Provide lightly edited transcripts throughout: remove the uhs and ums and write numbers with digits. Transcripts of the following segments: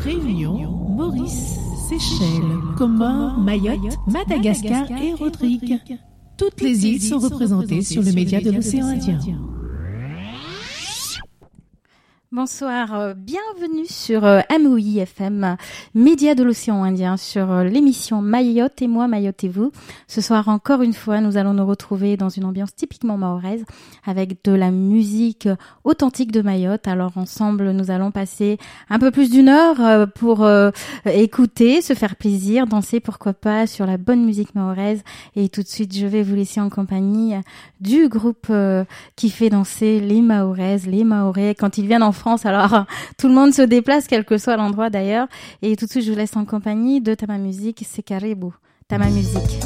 Réunion, Maurice, Seychelles, Comores, Mayotte, Madagascar et Rodrigue. Toutes les îles sont représentées sur le média de l'océan Indien. Bonsoir, bienvenue sur MOI FM, média de l'océan Indien, sur l'émission Mayotte et moi, Mayotte et vous. Ce soir, encore une fois, nous allons nous retrouver dans une ambiance typiquement mahoraise, avec de la musique authentique de Mayotte. Alors ensemble, nous allons passer un peu plus d'une heure pour écouter, se faire plaisir, danser pourquoi pas sur la bonne musique mahoraise. Et tout de suite, je vais vous laisser en compagnie du groupe qui fait danser les Mahoraises, les Mahorais, quand ils viennent en France. Alors, tout le monde se déplace, quel que soit l'endroit d'ailleurs. Et tout de suite, je vous laisse en compagnie de Tama Musique, c'est Karibu. Tama Musique.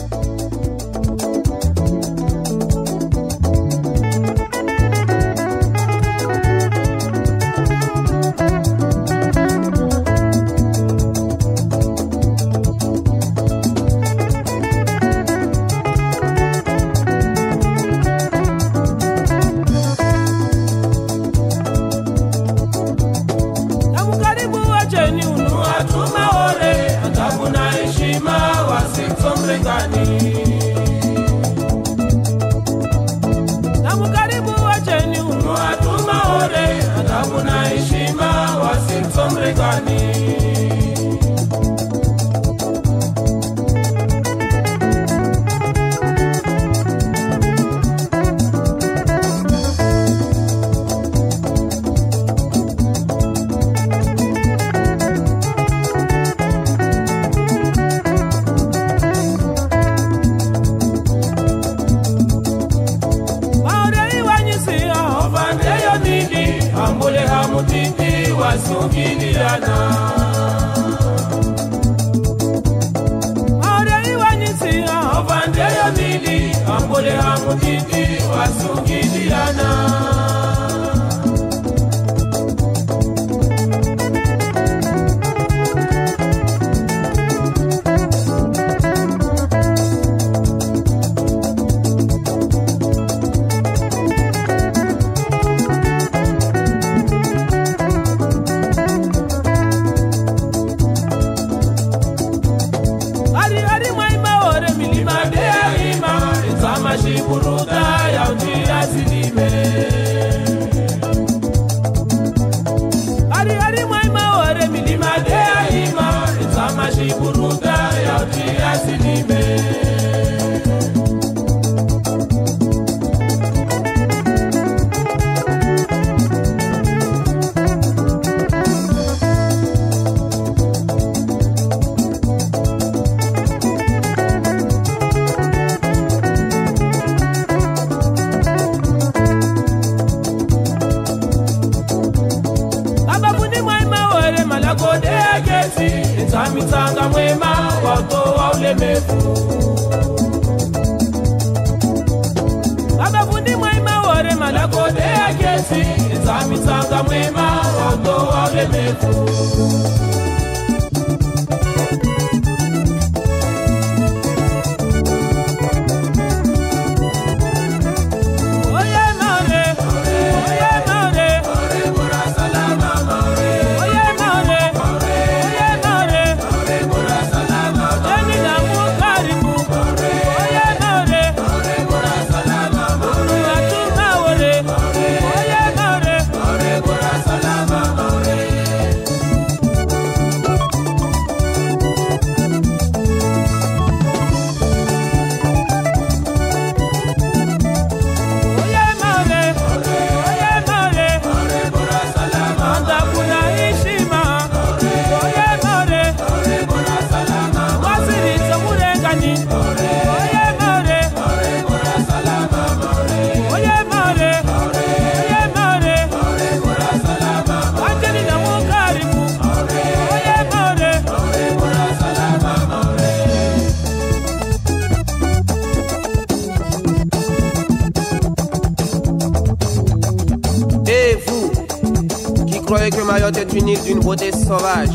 Que Mayotte est une île d'une beauté sauvage,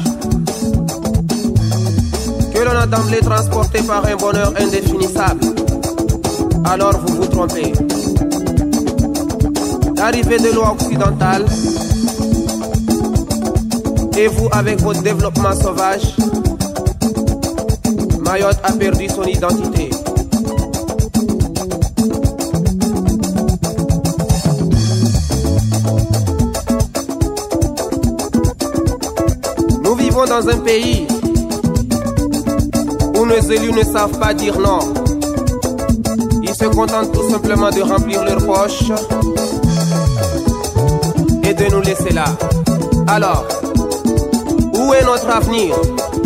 que l'on a d'emblée transporté par un bonheur indéfinissable, alors vous vous trompez. L'arrivée de l'eau occidentale Et vous, avec votre développement sauvage, Mayotte a perdu son identité. Nous vivons dans un pays où nos élus ne savent pas dire non. Ils se contentent tout simplement de remplir leurs poches et de nous laisser là. Alors, où est notre avenir?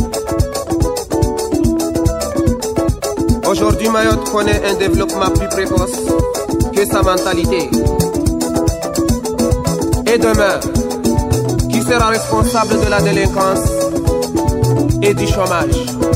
Aujourd'hui, Mayotte connaît un développement plus précoce que sa mentalité. Et demain, qui sera responsable de la délinquance et du chômage?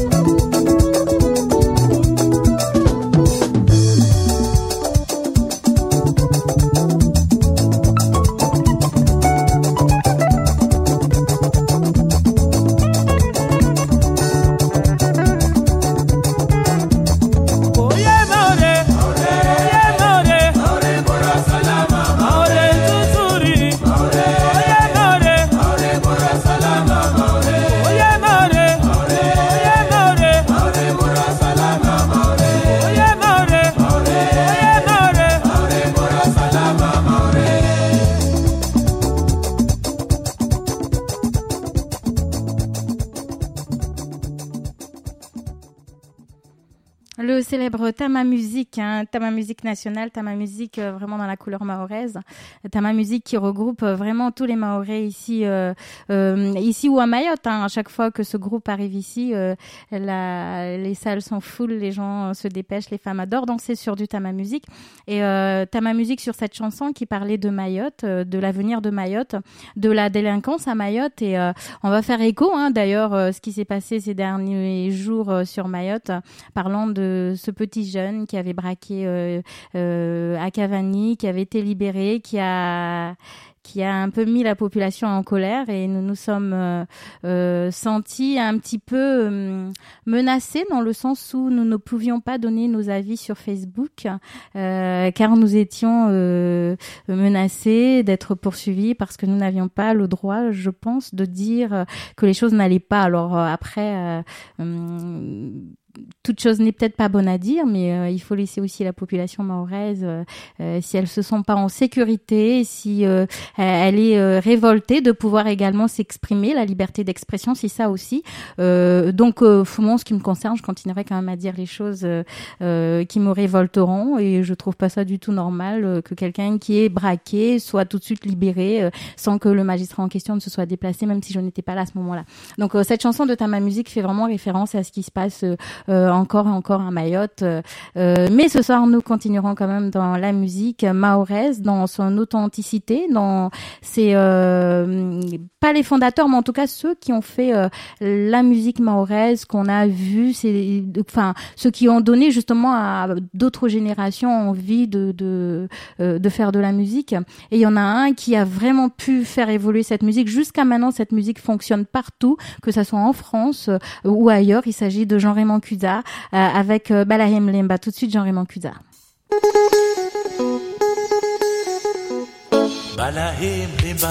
Le célèbre Tama Musique, Tama Musique nationale, Tama Musique vraiment dans la couleur mahoraise, Tama Musique qui regroupe vraiment tous les Mahorais ici ou à Mayotte. À chaque fois que ce groupe arrive ici, les salles sont full, les gens se dépêchent, les femmes adorent danser sur du Tama Musique. Et Tama Musique sur cette chanson qui parlait de Mayotte, de l'avenir de Mayotte, de la délinquance à Mayotte. Et on va faire écho d'ailleurs ce qui s'est passé ces derniers jours sur Mayotte, parlant de ce petit jeune qui avait braqué à Cavani, qui avait été libéré, qui a un peu mis la population en colère, et nous nous sommes sentis un petit peu menacés dans le sens où nous ne pouvions pas donner nos avis sur Facebook car nous étions menacés d'être poursuivis parce que nous n'avions pas le droit, je pense, de dire que les choses n'allaient pas. Alors après toute chose n'est peut-être pas bonne à dire, mais il faut laisser aussi la population mahoraise, si elles se sent pas en sécurité, si elle est révoltée, de pouvoir également s'exprimer, la liberté d'expression, c'est ça aussi. Donc, moi, en ce qui me concerne, je continuerai quand même à dire les choses qui me révolteront, et je trouve pas ça du tout normal que quelqu'un qui est braqué soit tout de suite libéré sans que le magistrat en question ne se soit déplacé, même si je n'étais pas là à ce moment-là. Donc, cette chanson de Tama Musique fait vraiment référence à ce qui se passe encore et encore à Mayotte. Mais ce soir, nous continuerons quand même dans la musique mahoraise, dans son authenticité, dans ses pas les fondateurs, mais en tout cas ceux qui ont fait la musique mahoraise qu'on a vue, ceux qui ont donné justement à d'autres générations envie de faire de la musique. Et il y en a un qui a vraiment pu faire évoluer cette musique. Jusqu'à maintenant, cette musique fonctionne partout, que ça soit en France ou ailleurs. Il s'agit de Jean-Raymond Kuda avec Balahim Lemba. Tout de suite, Jean-Raymond Kuda. Balahim Lemba.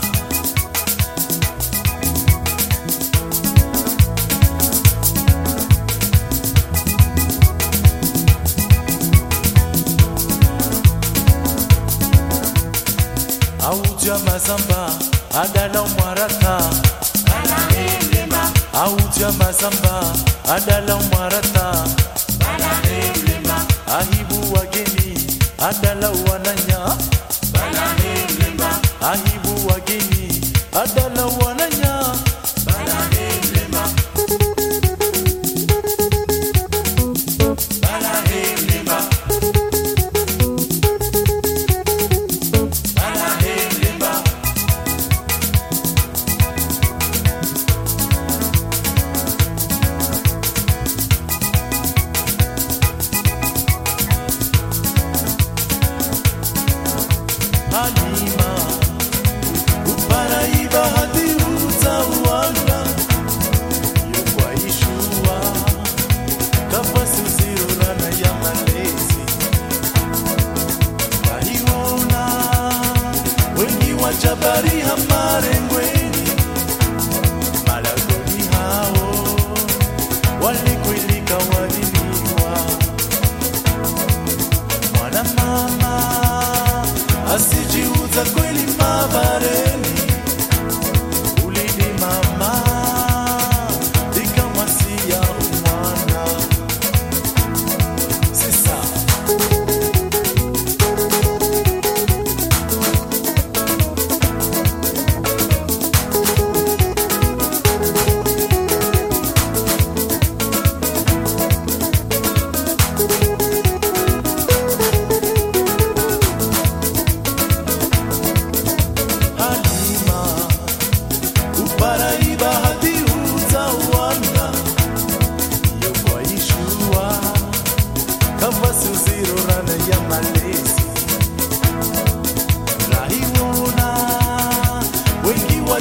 Auja mazamba adala mwarata Balahim Lemba. Auja mazamba adala mwarata Balahim Lemba. Ahibu wageni adala wananya Balahim Lemba. Ahibu wageni adala wananya Balahim Lemba. Balahim Lemba. Balahim Lemba. Halima, Uparaíba.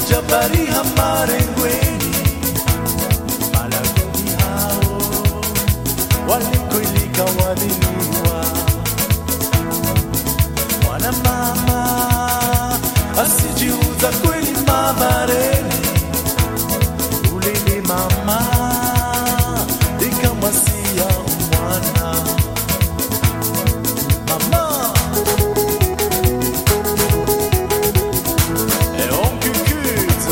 jabari hamare ngweni malaguni hao walikoilika waliniwa mwana mama asijiuza kweli mabareni ulini mama ikamwasia mwana mama et on cucute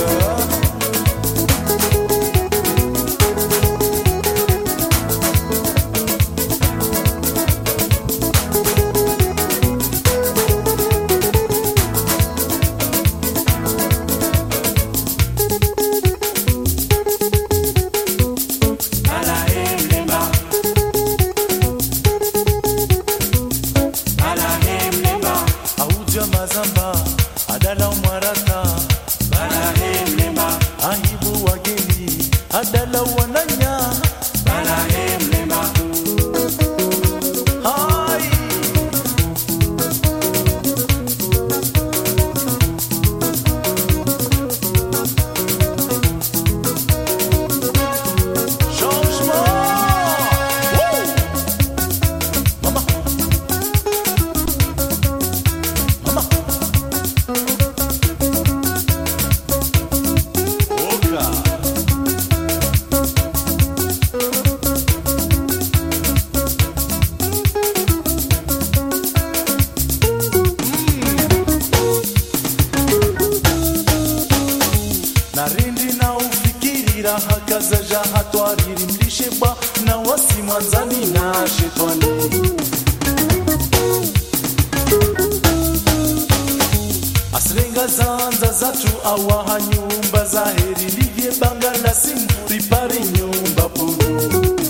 mazamba adala mwarata bala hemlema ahibu wageni adala wananya bala hemlema hai narindi na ufikirira hakaza jaha twariri mlisheba na wasi mwanzani na shetani asrenga zanza zatu awaha nyumba za heri livye banga na simuri pari nyumba puru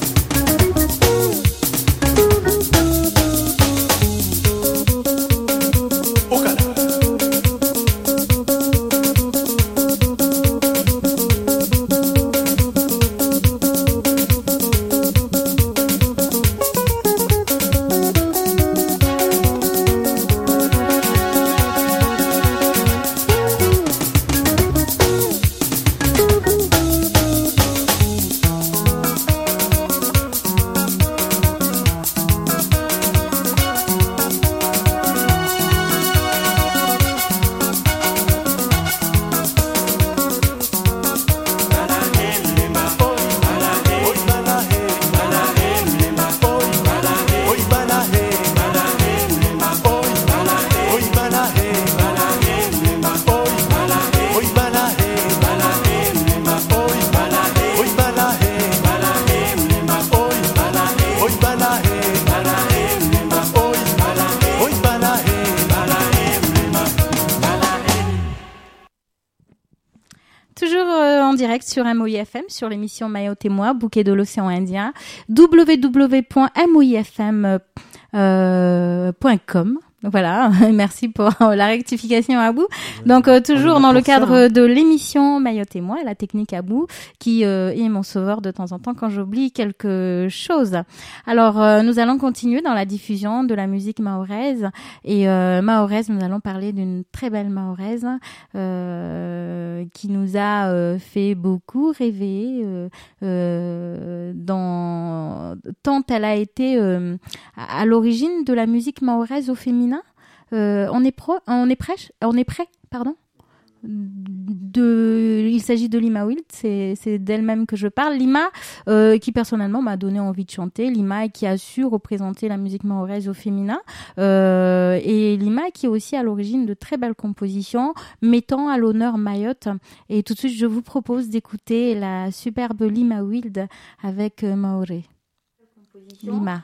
direct sur MOI FM, sur l'émission Mayotte et moi, bouquet de l'océan Indien, www.moifm.com. Voilà, merci pour la rectification Abou. Donc toujours dans le cadre de l'émission Mayotte et moi, la technique Abou, qui est mon sauveur de temps en temps quand j'oublie quelque chose. Alors nous allons continuer dans la diffusion de la musique mahoraise. Et mahoraise, nous allons parler d'une très belle mahoraise qui nous a fait beaucoup rêver, tant elle a été à l'origine de la musique mahoraise au féminin. On est prêt, pardon. Il s'agit de Lima Wild, c'est d'elle-même que je parle. Lima, qui personnellement m'a donné envie de chanter. Lima qui a su représenter la musique mahoraise au féminin. Et Lima qui est aussi à l'origine de très belles compositions, mettant à l'honneur Mayotte. Et tout de suite, je vous propose d'écouter la superbe Lima Wild avec Maoré. Lima.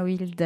Wild.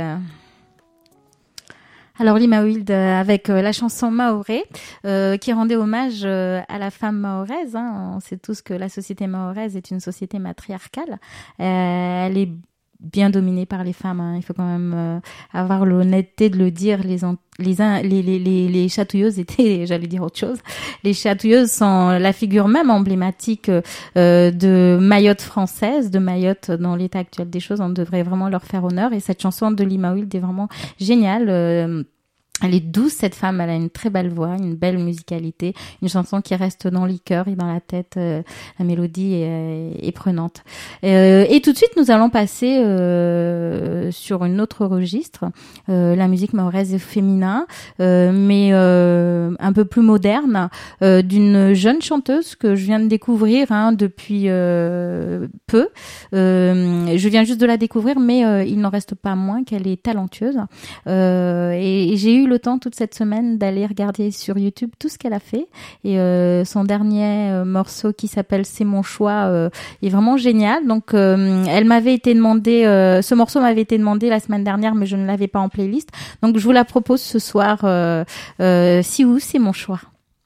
Alors Lima Wild avec la chanson Maoré qui rendait hommage à la femme mahoraise. On sait tous que la société mahoraise est une société matriarcale. Elle est bien dominée par les femmes. Il faut quand même avoir l'honnêteté de le dire. Les chatouilleuses étaient, j'allais dire autre chose. Les chatouilleuses sont la figure même emblématique de Mayotte française, de Mayotte dans l'état actuel des choses. On devrait vraiment leur faire honneur. Et cette chanson de Lima Wild est vraiment géniale. Elle est douce, cette femme, elle a une très belle voix, une belle musicalité, une chanson qui reste dans les cœurs et dans la tête, la mélodie est prenante. Et tout de suite, nous allons passer sur une autre registre, la musique mahoraise féminin, mais un peu plus moderne, d'une jeune chanteuse que je viens de découvrir depuis peu. Je viens juste de la découvrir, mais il n'en reste pas moins qu'elle est talentueuse. Et j'ai eu le temps toute cette semaine d'aller regarder sur YouTube tout ce qu'elle a fait et son dernier morceau qui s'appelle C'est mon choix est vraiment génial. Donc elle m'avait été demandé, ce morceau m'avait été demandé la semaine dernière, mais je ne l'avais pas en playlist. Donc je vous la propose ce soir. Si ou c'est mon choix.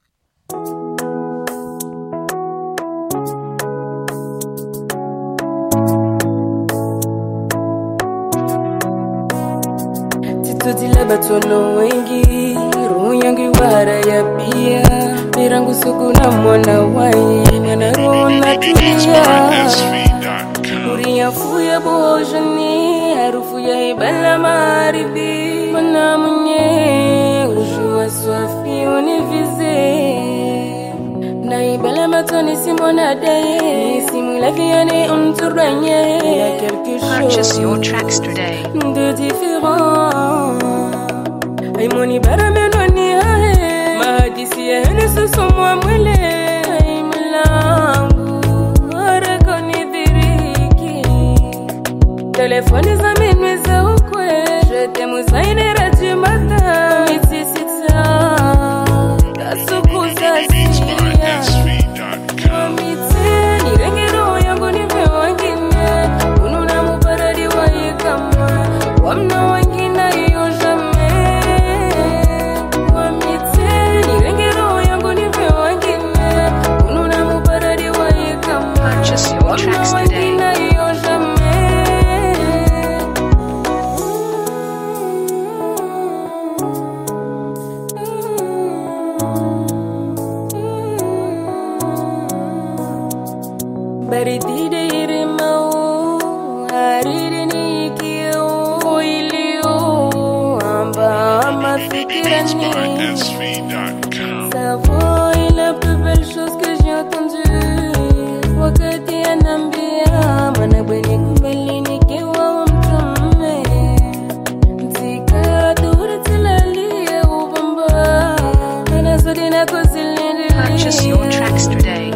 Totila batono wengi roho yangu wara ya pia mirangu suku na mwana wai na roho na tulia uria fuya bojani harufu ya ibala maribi mana munye ujua swafi univize na ibala matoni simona daye simula viane unturanye ya quelque chose. Purchase your tracks today. De différent ay moni baramenoni hae mahadisi ya hene somo mwele ay mlangu arekoni diriki telefoni za minwe za ukwe je t'aime zaine radio mata mitisita kasukuza siya amite nirengero yangu nipe wangine ununa mubaradi waye kama wamna wangina iyo tracks today. Baridi de irimau hariri nikio ilio amba mafikirani savoir est la plus belle chose que j'ai entendue wakati anambia manabweni kumbali nikiwa mtume mtika dura tilalia ubamba anazodi na kuzilindi. Purchase your tracks today.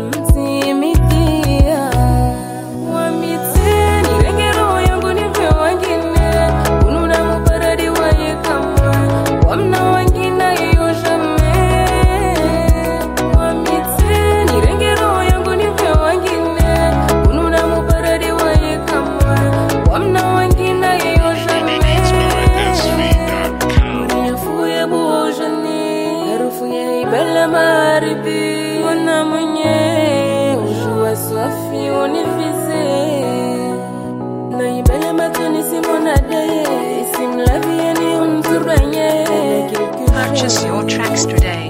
Purchase your tracks today.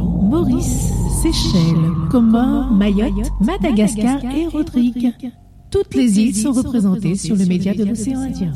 Maurice, Seychelles, Comores, Mayotte, Madagascar et Rodrigue. Toutes les îles sont représentées sur le média de l'océan Indien.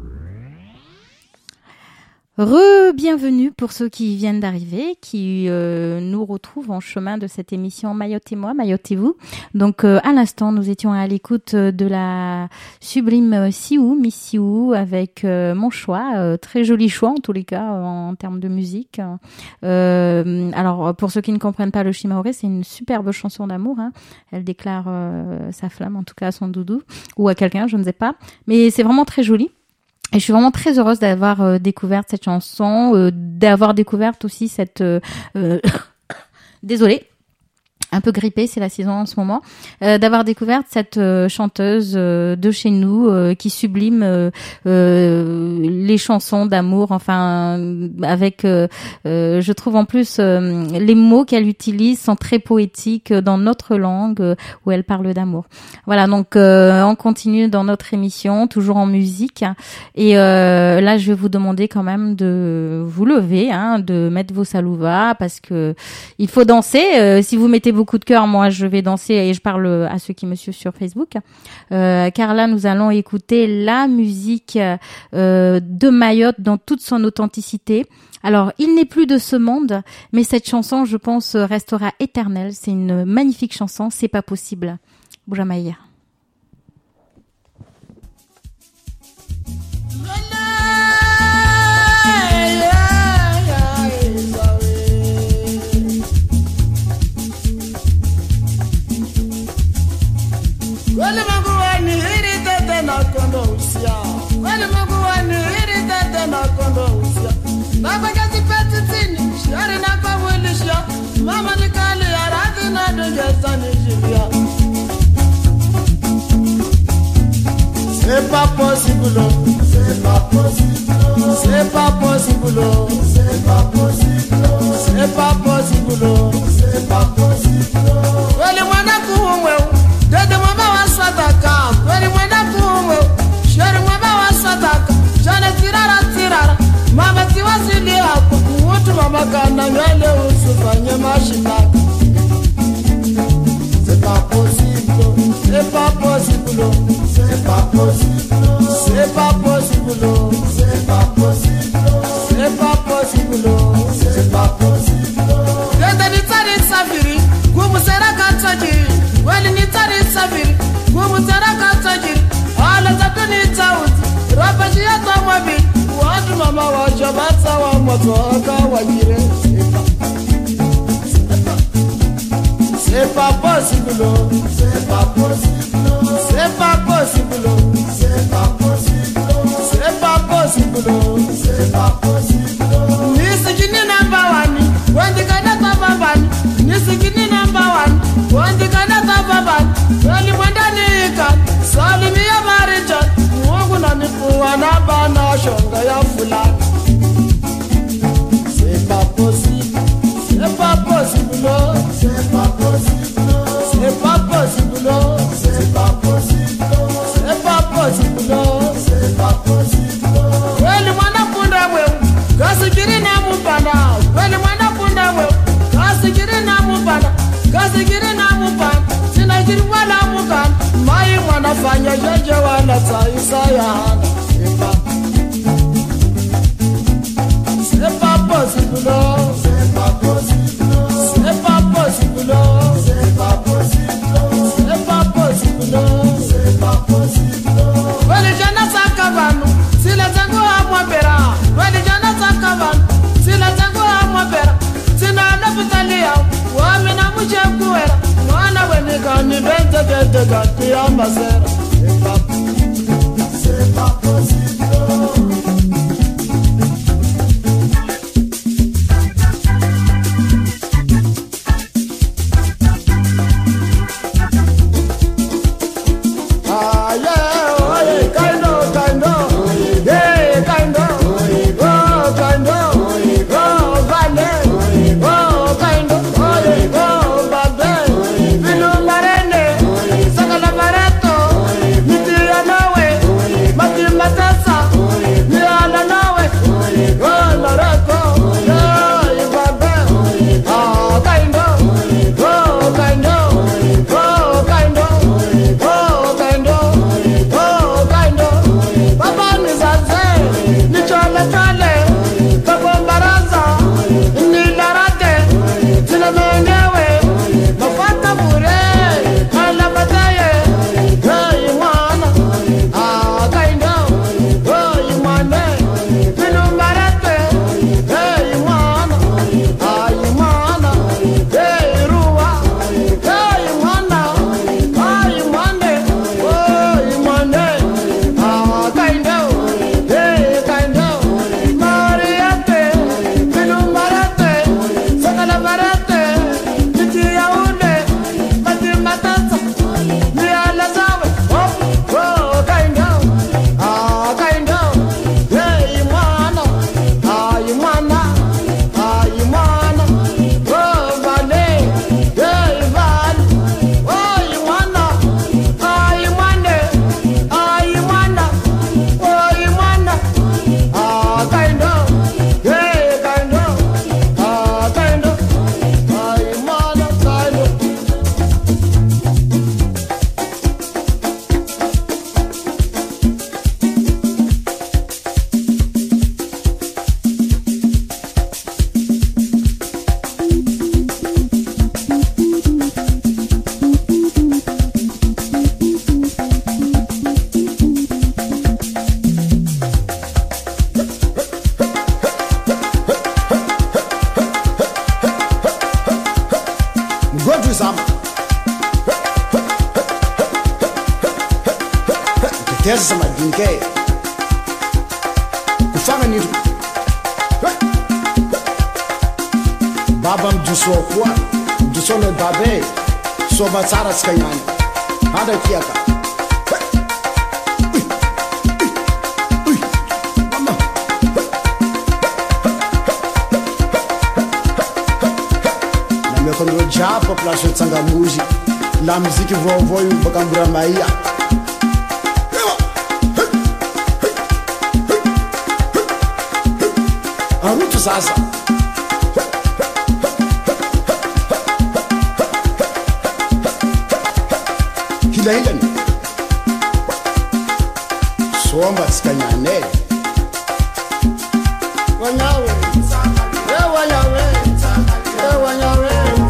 Bienvenue pour ceux qui viennent d'arriver, qui nous retrouvent en chemin de cette émission Mayotte et moi, Mayotte et vous. Donc à l'instant, nous étions à l'écoute de la sublime Siou, Miss Siou, avec mon choix, très joli choix en tous les cas en termes de musique. Alors pour ceux qui ne comprennent pas le Shimaoré, c'est une superbe chanson d'amour. Hein. Elle déclare sa flamme, en tout cas à son doudou ou à quelqu'un, je ne sais pas. Mais c'est vraiment très joli. Et je suis vraiment très heureuse d'avoir découvert cette chanson, d'avoir découvert aussi cette... Désolée, un peu grippée, c'est la saison en ce moment, d'avoir découvert cette chanteuse de chez nous qui sublime les chansons d'amour, enfin avec je trouve en plus les mots qu'elle utilise sont très poétiques dans notre langue où elle parle d'amour. Voilà, donc on continue dans notre émission, toujours en musique, et là je vais vous demander quand même de vous lever, hein, de mettre vos salouvas parce que il faut danser. Si vous mettez beaucoup de cœur, moi je vais danser et je parle à ceux qui me suivent sur Facebook, car là nous allons écouter la musique de Mayotte dans toute son authenticité. Alors il n'est plus de ce monde, mais cette chanson je pense restera éternelle. C'est une magnifique chanson, c'est pas possible. Boujamaïa. Wale maguani hiri tete na kondo usia. Wale maguani hiri tete na kondo usia. Baba kazi peti tini, shari na kawilisha. Mama ni kali ya radhi na dujesa ni jibia. C'est pas possible, c'est pas possible, c'est pas possible, c'est pas possible, c'est pas possible, c'est pas possible. Wale mwana kuwe. Dede mama wa sataka, wali mwenda kumo. Shari mama wa sataka, jana tirara. Mama tiwasili hapo, mutu mama kana nyele usufanye mashitaka. C'est pas possible, c'est pas possible, c'est pas possible, c'est pas possible, c'est pas possible, c'est pas possible, c'est pas possible. Dede nitari safiri, kumusera katsaji. Wali nitari safiri, kumutara katajiri. Ala tatu nitauti, rapaji ya tawabi. Watu mama wa jabata wa motoka wajire. C'est pas possible, c'est pas possible, c'est pas possible, c'est pas possible, c'est pas possible, c'est pas possible. Nisikini number one, wandi kana tababani. Nisikini number one, wandi kana tababani. Wali mwenda nika, salimi ya marijan. Mungu na nikuwa na bana shonga ya fulani. C'est pas possible, c'est pas possible, c'est pas possible, c'est pas possible, c'est pas possible, c'est pas possible, c'est pas possible. Wali mwana punda wewe, kasikiri na mupana. Wali mwana punda wewe, kasikiri na mupana, kasikiri na mupana. Sinajiri wala mukana, mai mwana fanya jeje wala saisa ya hana. C'est pas possible, c'est pas possible, c'est pas possible, c'est pas possible, c'est pas possible, c'est pas possible. Wali jana sakavanu, sila zangu amwapera. Wali jana sakavanu, sila zangu amwapera. Sina napitalia, wamina mchekuera. Mwana wenika ni bente kete kati ya masera. C'est pas possible. Matasa tesa madinke kufanga ni baba mjuso kwa mjuso no babe so batsara skanyani hada kiaka quando eu já população tsanga música la musique vovô e bakambura maia muito sasa hilahilan somba skanyane wanyawe wanyawe wanyawe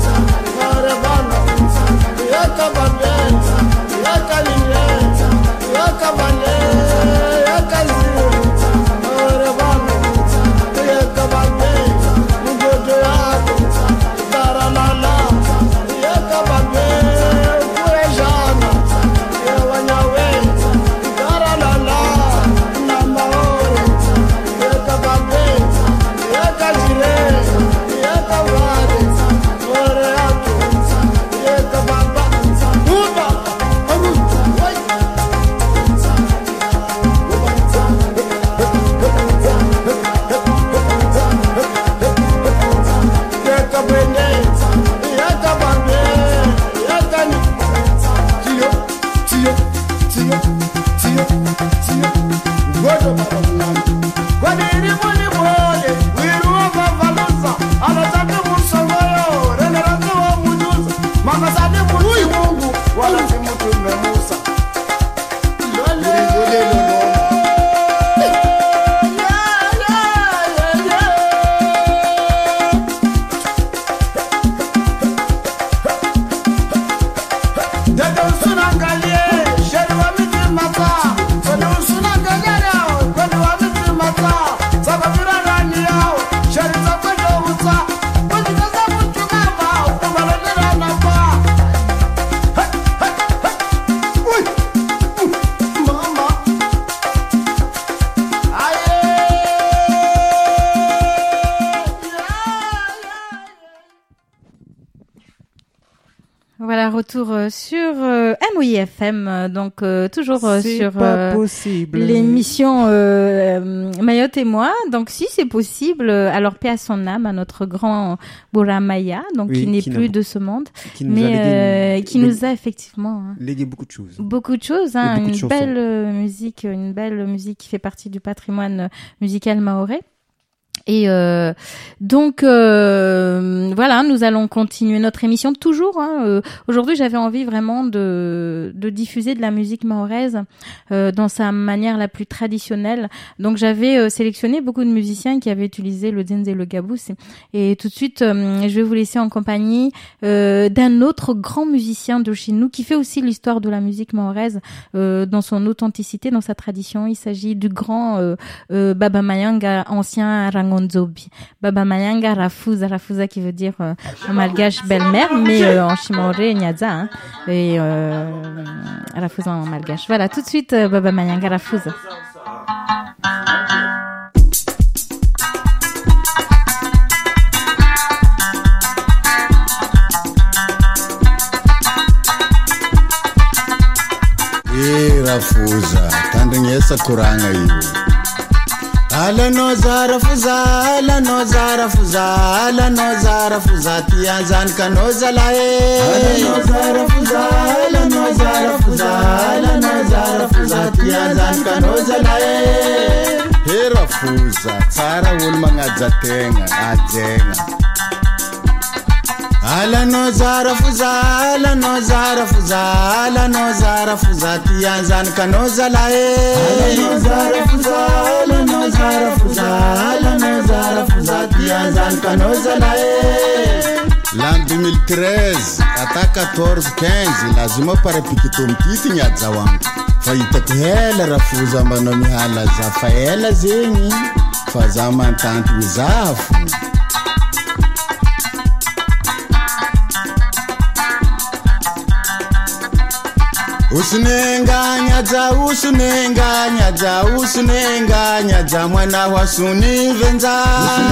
Retour sur MOIFM, donc toujours sur l'émission Mayotte et moi. Donc si c'est possible, alors paix à son âme, à notre grand Bora Maya, donc oui, qui n'est plus de ce monde, mais qui nous a effectivement légué beaucoup de choses. Beaucoup de choses, hein, une belle musique qui fait partie du patrimoine musical mahorais. Et donc voilà, nous allons continuer notre émission toujours. Aujourd'hui, j'avais envie vraiment de diffuser de la musique mahoraise dans sa manière la plus traditionnelle. Donc j'avais sélectionné beaucoup de musiciens qui avaient utilisé le djembe et le gabous. Et tout de suite, je vais vous laisser en compagnie d'un autre grand musicien de chez nous qui fait aussi l'histoire de la musique mahoraise dans son authenticité, dans sa tradition. Il s'agit du grand Baba Mayanga, ancien Rangonzobi. Baba Mayanga Rafuza qui veut dire en malgache belle-mère, mais en chimaoré Nyaza, hein, et Rafuza en malgache. Voilà, tout de suite Baba Mayanga Rafuza. Rafuza tandengesa kuranga yu ala no zarafuza tianzan kanozala ala no zarafuza tianzan kanozala Rafuza tsara ulmanga zatenga ajenga ala no zarafuza tianzan kanozala ala no zarafuza tianzan kanozala L'an 2013 ata 14-15 lazima pare pikitomtiti nyaza wangu faita kuhela Rafuza mbano mihala za faela zengi fazama ntantu wizafu usunenganya mwana wa suni venza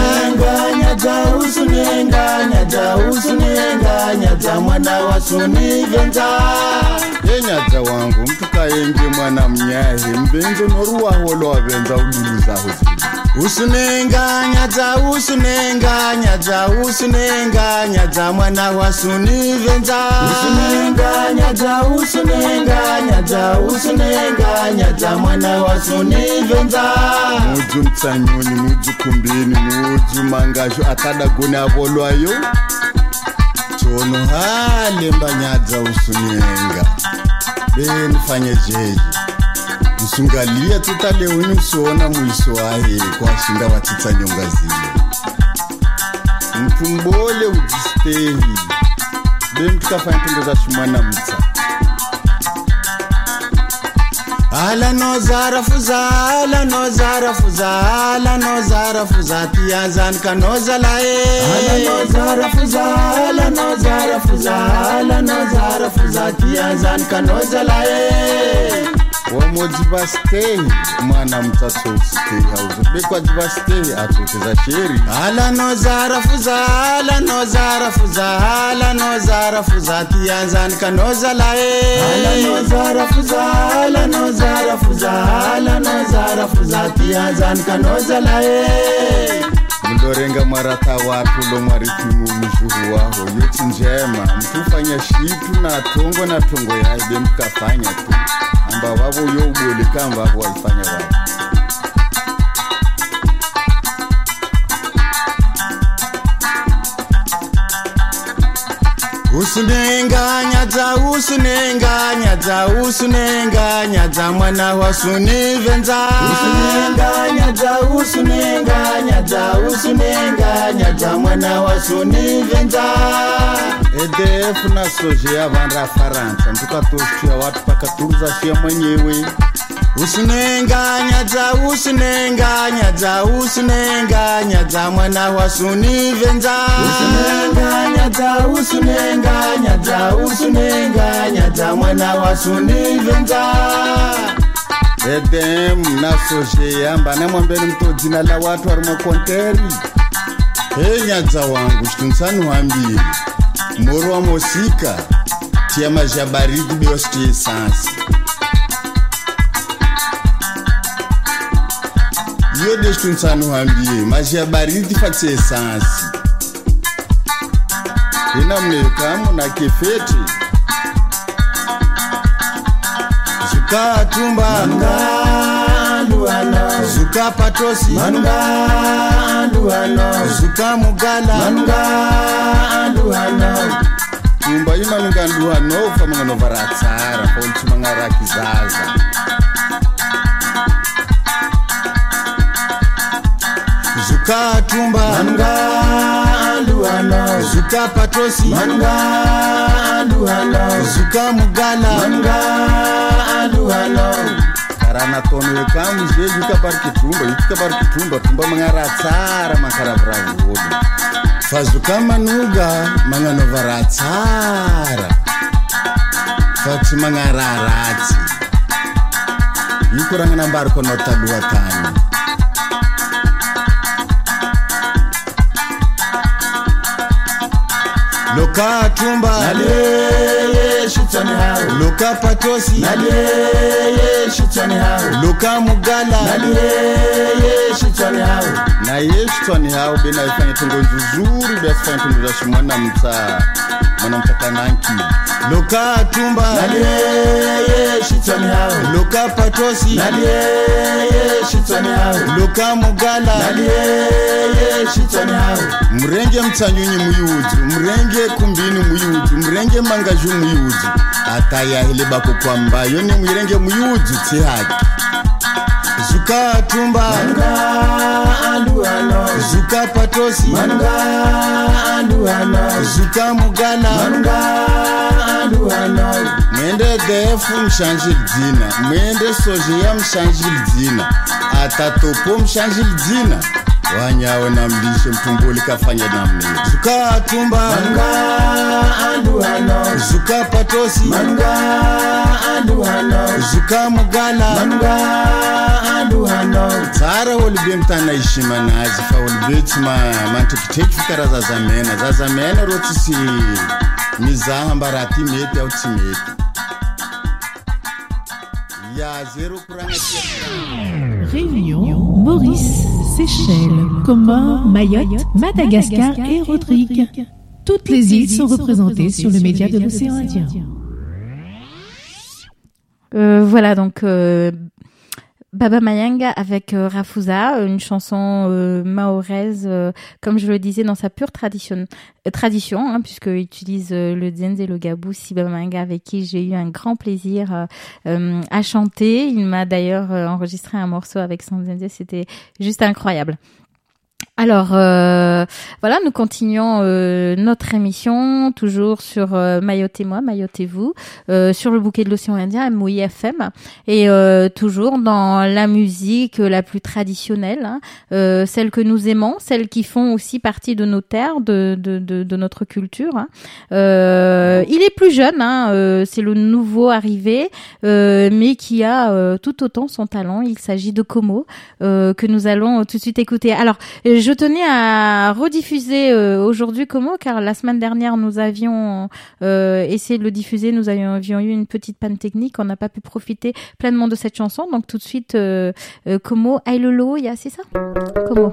usunenganya mwana wa suni venza yenyaza wangu mtukaenge mwana mnyahi mbenzo noruwa holo venza uduluza hozi usunenganya mwana wa suni venza usunenganya mwana wa suni venza muju mtsanyoni muju kumbini muju mangasho akadagona volwayo tono halemba nyadza usunenga benifanye jeje msungalia tutaleuni usona muiso wahe kwa shinda watitsa nyongazile mtumbole ujistehi bentukafanya tungo za shumana mtsa ala nozara fuza tiazan kanoza lae ala nozara fuza tiazan kanoza lae womodziva stay mwana mtsatso stay hauzo bekwa dziva stay atoteza sheri ala nozara fuza tiazan kanoza lae ala nozara fuza tiazan kanoza lae mdorenga marata watu lo maritimu mjuhu waho yuti njema mtufanya shitu na tongo ya ibe mkafanya tu amba wavo yo ubole kamba wavo waifanya wavo usunenganya mwana wa suni venza usunenganya mwana wa suni venza EDF na soje ya vandra faransa mtukatoshia watu pakaturuza shia mwenyewe usunenganya mwana wa suni venza usunenganya mwana wa suni venza edem na soje yamba na mwambeni mtojina la watu waruma konteri nyadza wangu shtunsani wambiri moro wa mosika tia majabaridi biosti esansi yo deshtunsani wambiri majabaridi fati esansi ina mnekamu na kefeti zuka tumba zuka patosi zuka mugala tumba imanunga nduhano ufamangano varatsara ponchimangara kizaza zuka tumba zuka patosi zuka mugala karana tono ekamu jeju kabarkitumba tumba mangaratsara makaravravudu fazuka manuga mangano varatsara fati mangararati yikurangana mbariko notaduwa kani loka tumba naleye shitani hao loka patosi naleye shitani hao loka mugala naleye shitani hao na yeshitani hao bena ifanye tungo nzuri basi fanye tungo za shimwana mta kananki loka tumba naleye shitani hao loka patosi naleye shitani hao loka mugala naleye shitani hao mrenge mtsanyunyi muyudu mrenge kumbini muyudu mrenge mangaju muyudu ataya ile bako kwamba yoni mrenge muyudu tihaki zuka tumba zuka patosi zuka mugala mwende defu mshanjil dina mwende soje ya mshanjil dina atatopo mshanjil dina wanyawe namlishe mtumbuli kafanye namni zuka tumba manga andu hano zuka patosi manga andu hano zuka mugala manga andu hano tsara wolbe mtana ishimana azifa wolbe tsma mantikiteki fikara za zamena rotisi mizaha mbarati meti au tsimeti ya zero kuranga Réunion, Maurice, Seychelles, Comores, Mayotte, Madagascar et Rodrigue. Toutes les îles sont représentées sur le média de l'océan Indien. Voilà donc Baba Mayanga avec Rafusa, une chanson mahoraise, comme je le disais, dans sa pure tradition, puisqu'il utilise le djembe et le gabou. Si Baba Mayanga, avec qui j'ai eu un grand plaisir à chanter. Il m'a d'ailleurs enregistré un morceau avec son djembe, c'était juste incroyable. Alors voilà, nous continuons notre émission toujours sur Mayotte et moi, Mayotte et vous, sur le bouquet de l'océan Indien, MOI FM, et toujours dans la musique la plus traditionnelle, hein, celle que nous aimons, celles qui font aussi partie de nos terres, de notre culture. Hein. Il est plus jeune, hein, c'est le nouveau arrivé, mais qui a tout autant son talent. Il s'agit de Como, que nous allons tout de suite écouter. Alors, je tenais à rediffuser aujourd'hui Como, car la semaine dernière nous avions essayé de le diffuser, nous avions eu une petite panne technique, on n'a pas pu profiter pleinement de cette chanson, donc tout de suite Como, Ailolo, c'est ça Como.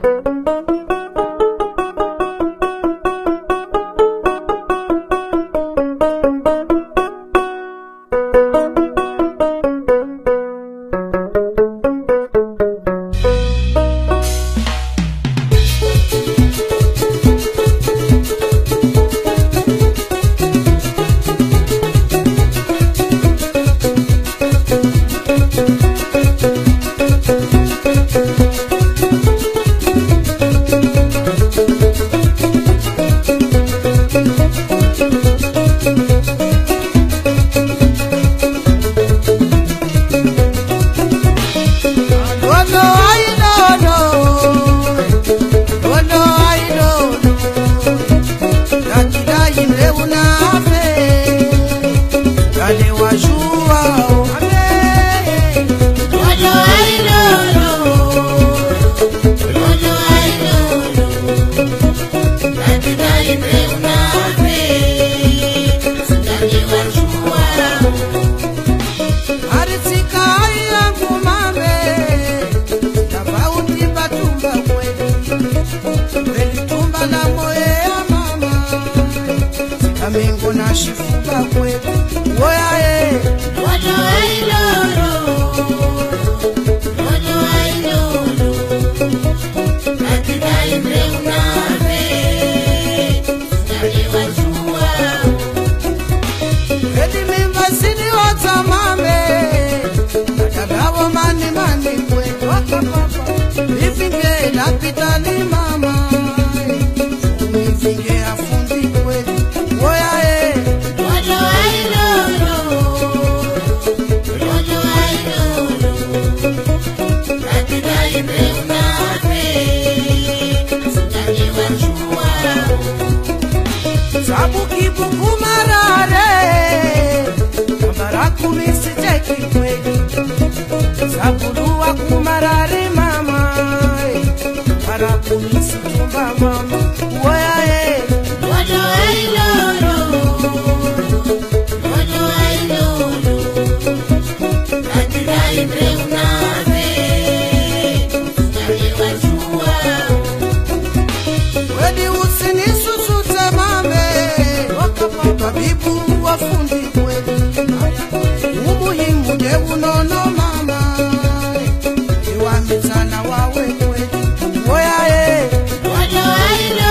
Wawe kwe, oya,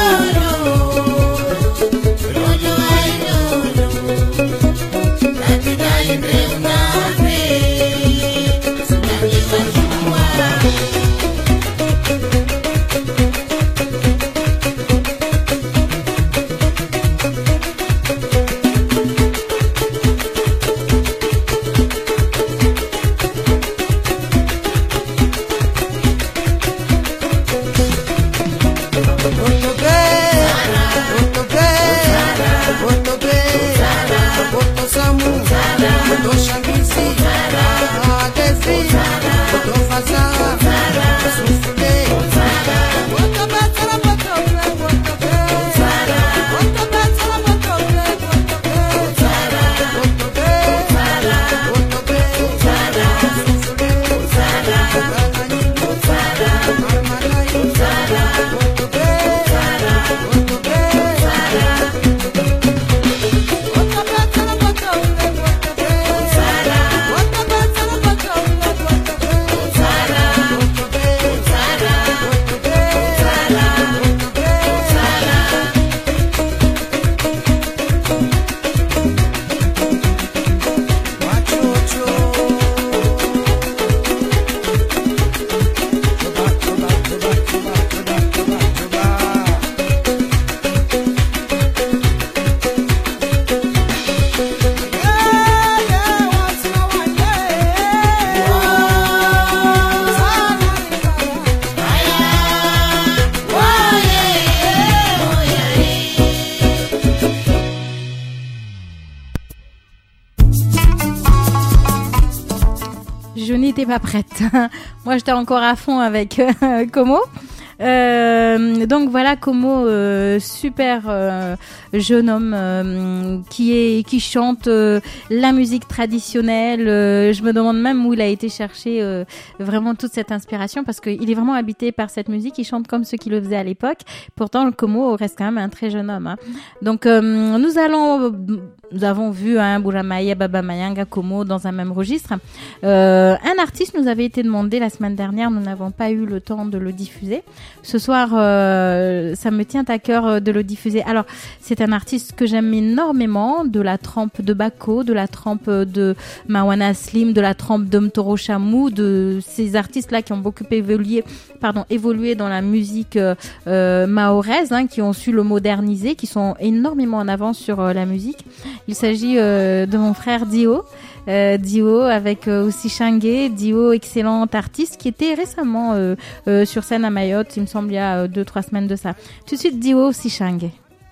j'étais pas prête. Moi, j'étais encore à fond avec Como. Donc voilà, Como, super jeune homme qui chante la musique traditionnelle. Je me demande même où il a été chercher vraiment toute cette inspiration, parce qu'il est vraiment habité par cette musique. Il chante comme ceux qui le faisaient à l'époque. Pourtant, le Como reste quand même un très jeune homme. Hein. Donc nous avons vu Buramaya, Baba Mayanga, Como dans un même registre. Un artiste nous avait été demandé la semaine dernière, nous n'avons pas eu le temps de le diffuser. Ce soir, ça me tient à cœur de le diffuser. Alors, c'est un artiste que j'aime énormément, de la trempe de Bako, de la trempe de Mawana Slim, de la trempe de Mtoro Chamou, de ces artistes-là qui ont beaucoup évolué dans la musique mahoraise, hein, qui ont su le moderniser, qui sont énormément en avance sur la musique. Il s'agit de mon frère Dio. Dio avec aussi Shange, Dio, excellent artiste qui était récemment sur scène à Mayotte, il me semble il y a 2-3 semaines de ça. Tout de suite Dio, aussi Shange.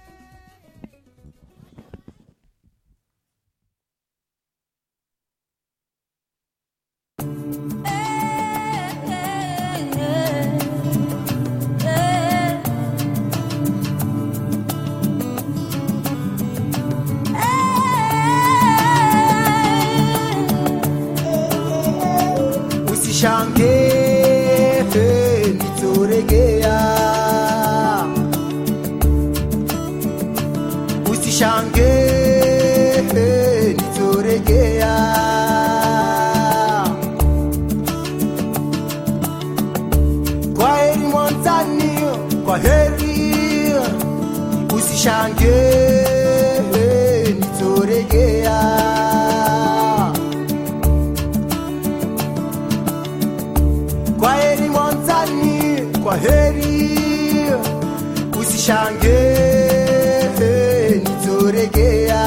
Shange nitoregea Usishange nitoregea Kwa heri Mwanzani, kwa heri Usishange nitoregea Kwaheri Mwanzani, kwaheri Usishange nitoregea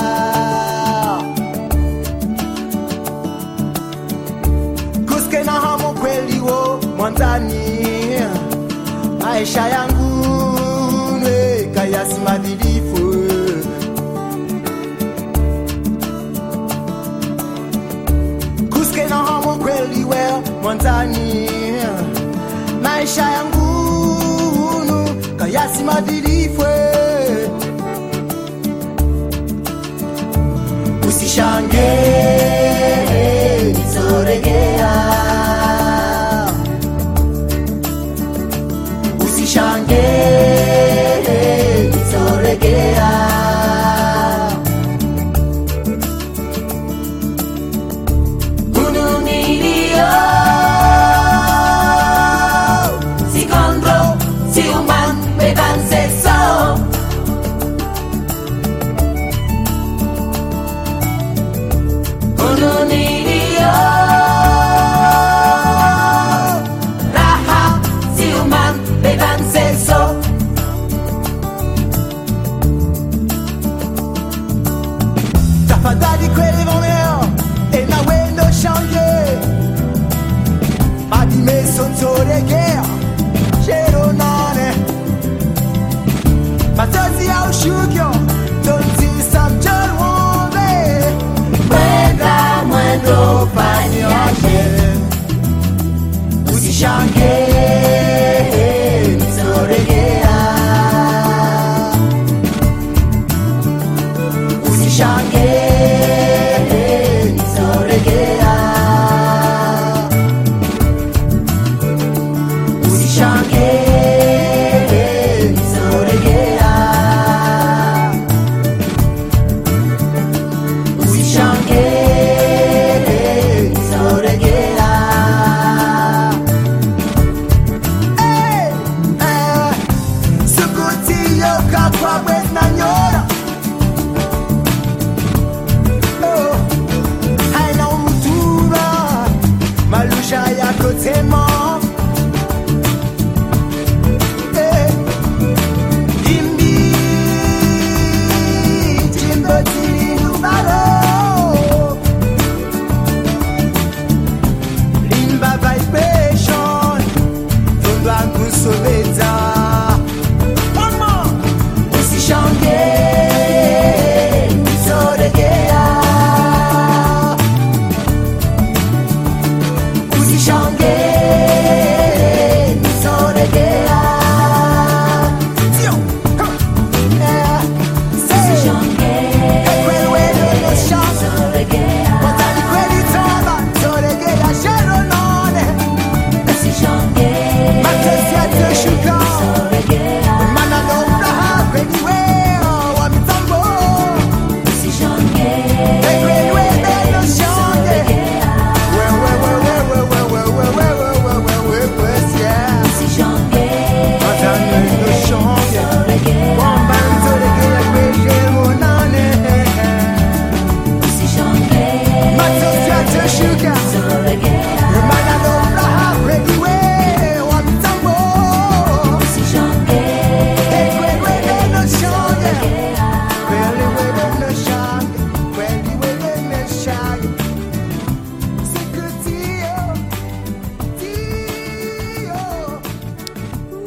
Kuske na hamu kweli wo Mwanzani Maisha yangu nweka yasimadilifu Kuske na hamu kweli we Mwanzani maisha yangu kayasi madilifwe Usishange nitoregea Usishange nitoregea Si un man me dan cesar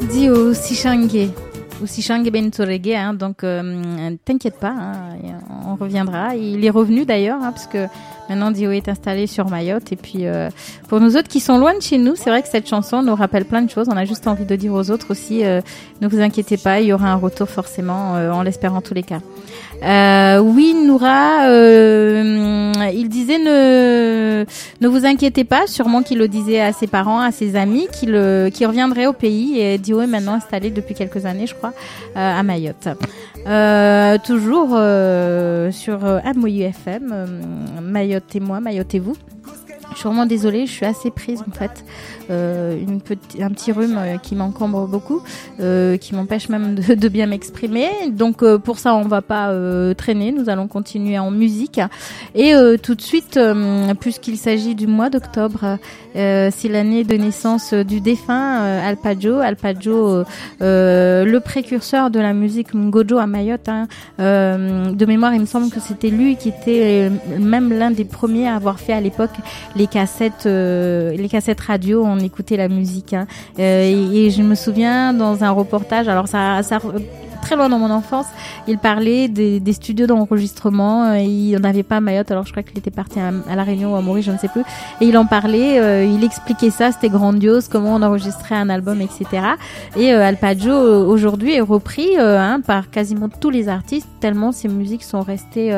Dio Sichange. Ou Sichange Bentorege, hein, donc t'inquiète pas, hein, on reviendra. Il est revenu d'ailleurs, hein, parce que maintenant Dio est installé sur Mayotte. Et puis pour nous autres qui sont loin de chez nous, c'est vrai que cette chanson nous rappelle plein de choses. On a juste envie de dire aux autres aussi, ne vous inquiétez pas, il y aura un retour forcément, on l'espère en tous les cas. Oui, Noura, il disait ne vous inquiétez pas, sûrement qu'il le disait à ses parents, à ses amis, qu'il reviendrait au pays. Et Dio est maintenant installé depuis quelques années, je crois, à Mayotte. Toujours sur Amouillu FM, Mayotte et moi, Mayotte et vous. Je suis vraiment désolée, je suis assez prise en fait. Un petit rhume qui m'encombre beaucoup, qui m'empêche même de bien m'exprimer. Donc pour ça, on va pas traîner. Nous allons continuer en musique. Et tout de suite, puisqu'il s'agit du mois d'octobre, c'est l'année de naissance du défunt Alpadjo. Alpadjo, le précurseur de la musique Ngojo à Mayotte. Hein. De mémoire, il me semble que c'était lui qui était même l'un des premiers à avoir fait à l'époque les cassettes radio, on écoutait la musique. Hein. Et je me souviens dans un reportage, alors ça très loin dans mon enfance, il parlait des studios d'enregistrement. Il n'en avait pas à Mayotte, alors je crois qu'il était parti à La Réunion ou à Maurice, je ne sais plus. Et il en parlait, il expliquait ça, c'était grandiose, comment on enregistrait un album, etc. Et Alpadjo aujourd'hui est repris par quasiment tous les artistes, tellement ces musiques sont restées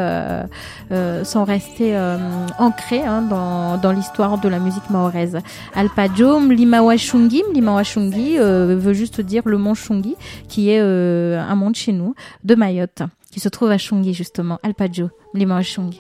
ancrées dans l'histoire de la musique mahoraise. Alpadjo, Mlimawashungi veut juste dire le mont Shungi, qui est un monde chez nous, de Mayotte, qui se trouve à Shungi justement, Alpadjo, Mlimawashungi.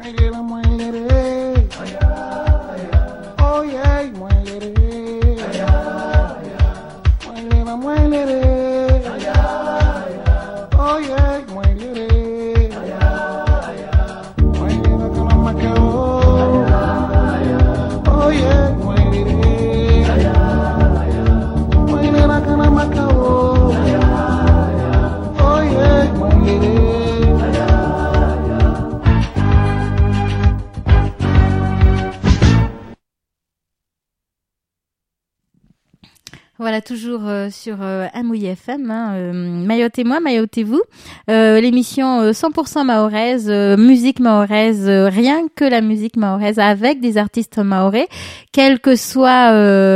Voilà, toujours sur Amouille FM, Mayotte et moi, Mayotte et vous. L'émission 100% mahoraise, musique mahoraise, rien que la musique mahoraise avec des artistes mahorais, quel que soit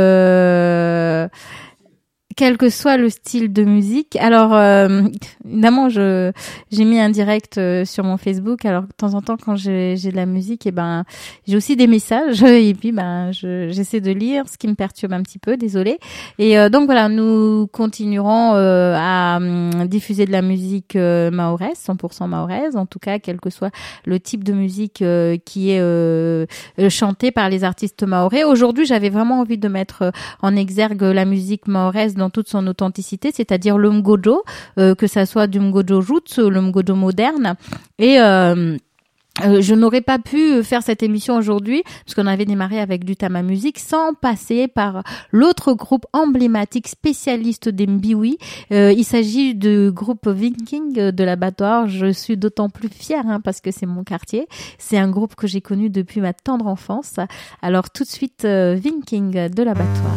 le style de musique. Alors, évidemment, j'ai mis un direct sur mon Facebook. Alors, de temps en temps, quand j'ai de la musique, j'ai aussi des messages. Et puis, j'essaie de lire, ce qui me perturbe un petit peu. Désolée. Et donc, voilà, nous continuerons à diffuser de la musique mahoraise, 100% mahoraise. En tout cas, quel que soit le type de musique qui est chantée par les artistes mahorais. Aujourd'hui, j'avais vraiment envie de mettre en exergue la musique mahoraise dans toute son authenticité, c'est-à-dire le mgojo, que ça soit du mgojo roots, le mgojo moderne. Et je n'aurais pas pu faire cette émission aujourd'hui, parce qu'on avait démarré avec du Tama Music, sans passer par l'autre groupe emblématique spécialiste des mbiwi. Il s'agit du groupe Viking de l'Abattoir. Je suis d'autant plus fière, parce que c'est mon quartier. C'est un groupe que j'ai connu depuis ma tendre enfance. Alors tout de suite, Viking de l'Abattoir.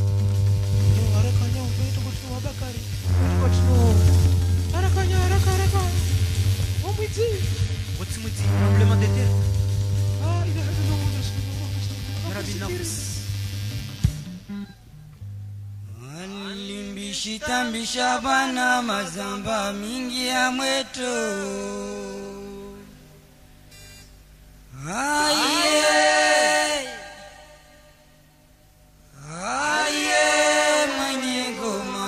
Tremblement de terre. Alimbishitambisha bana mazamba mingi ya mwetu. Aye, aye mwenye ngoma.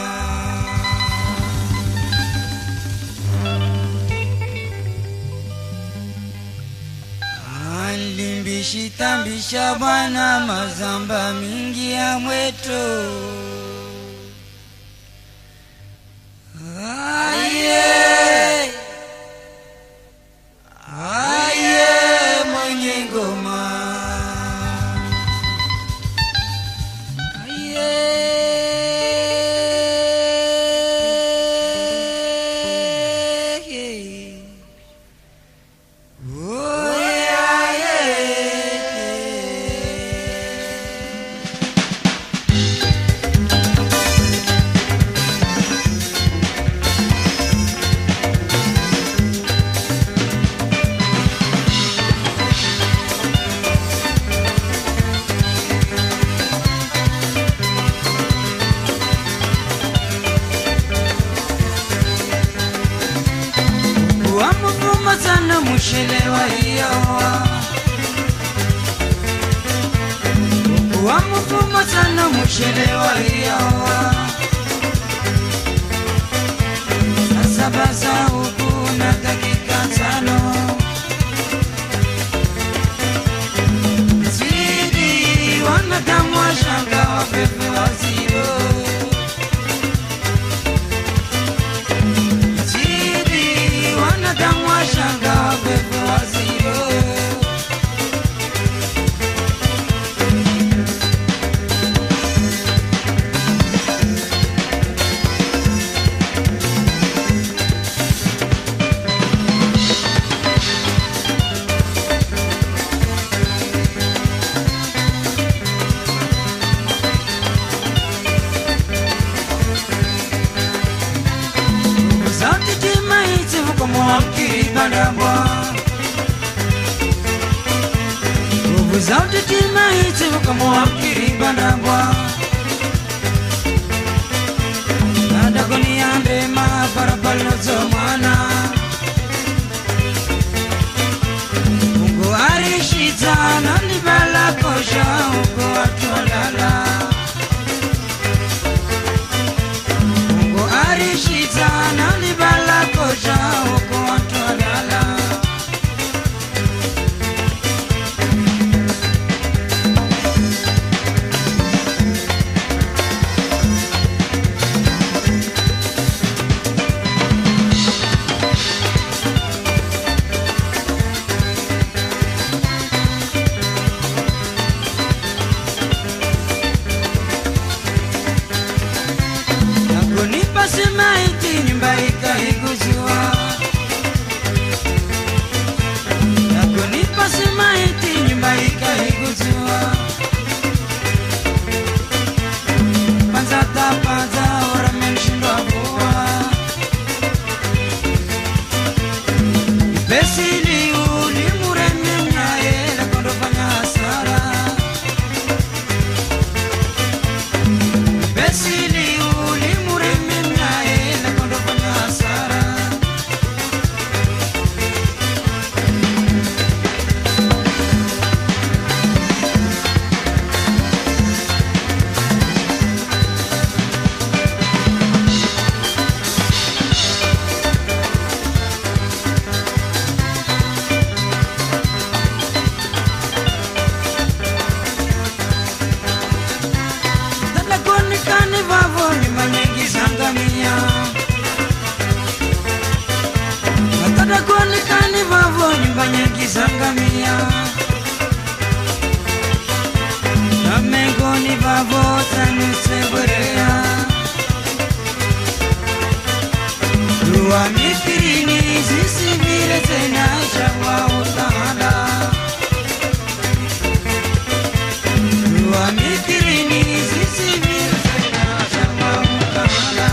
Alimbishitambisha bana mazamba mingi ya mwetu. Aye, aye mwenye ngoma. Mushelewa hiyo wa mfumo sana, mushelewa hiyo sasa basa huku na dakika 5 zidi wanadamu washanga wapepe wazio zidi wanadamu washanga wapepe wazio. Without the tonight, you come on, Kiribandangwa. Nadagoni ande ma parapalo zomana. Mungu arishita nani bala kosha uko atwalala. Mungu arishita nani bala kosha uko atwalala. zangamia Namengoni babota nuseburea Dua mikirini zisibire tena shawa utahara Dua mikirini zisibire tena shawa utahara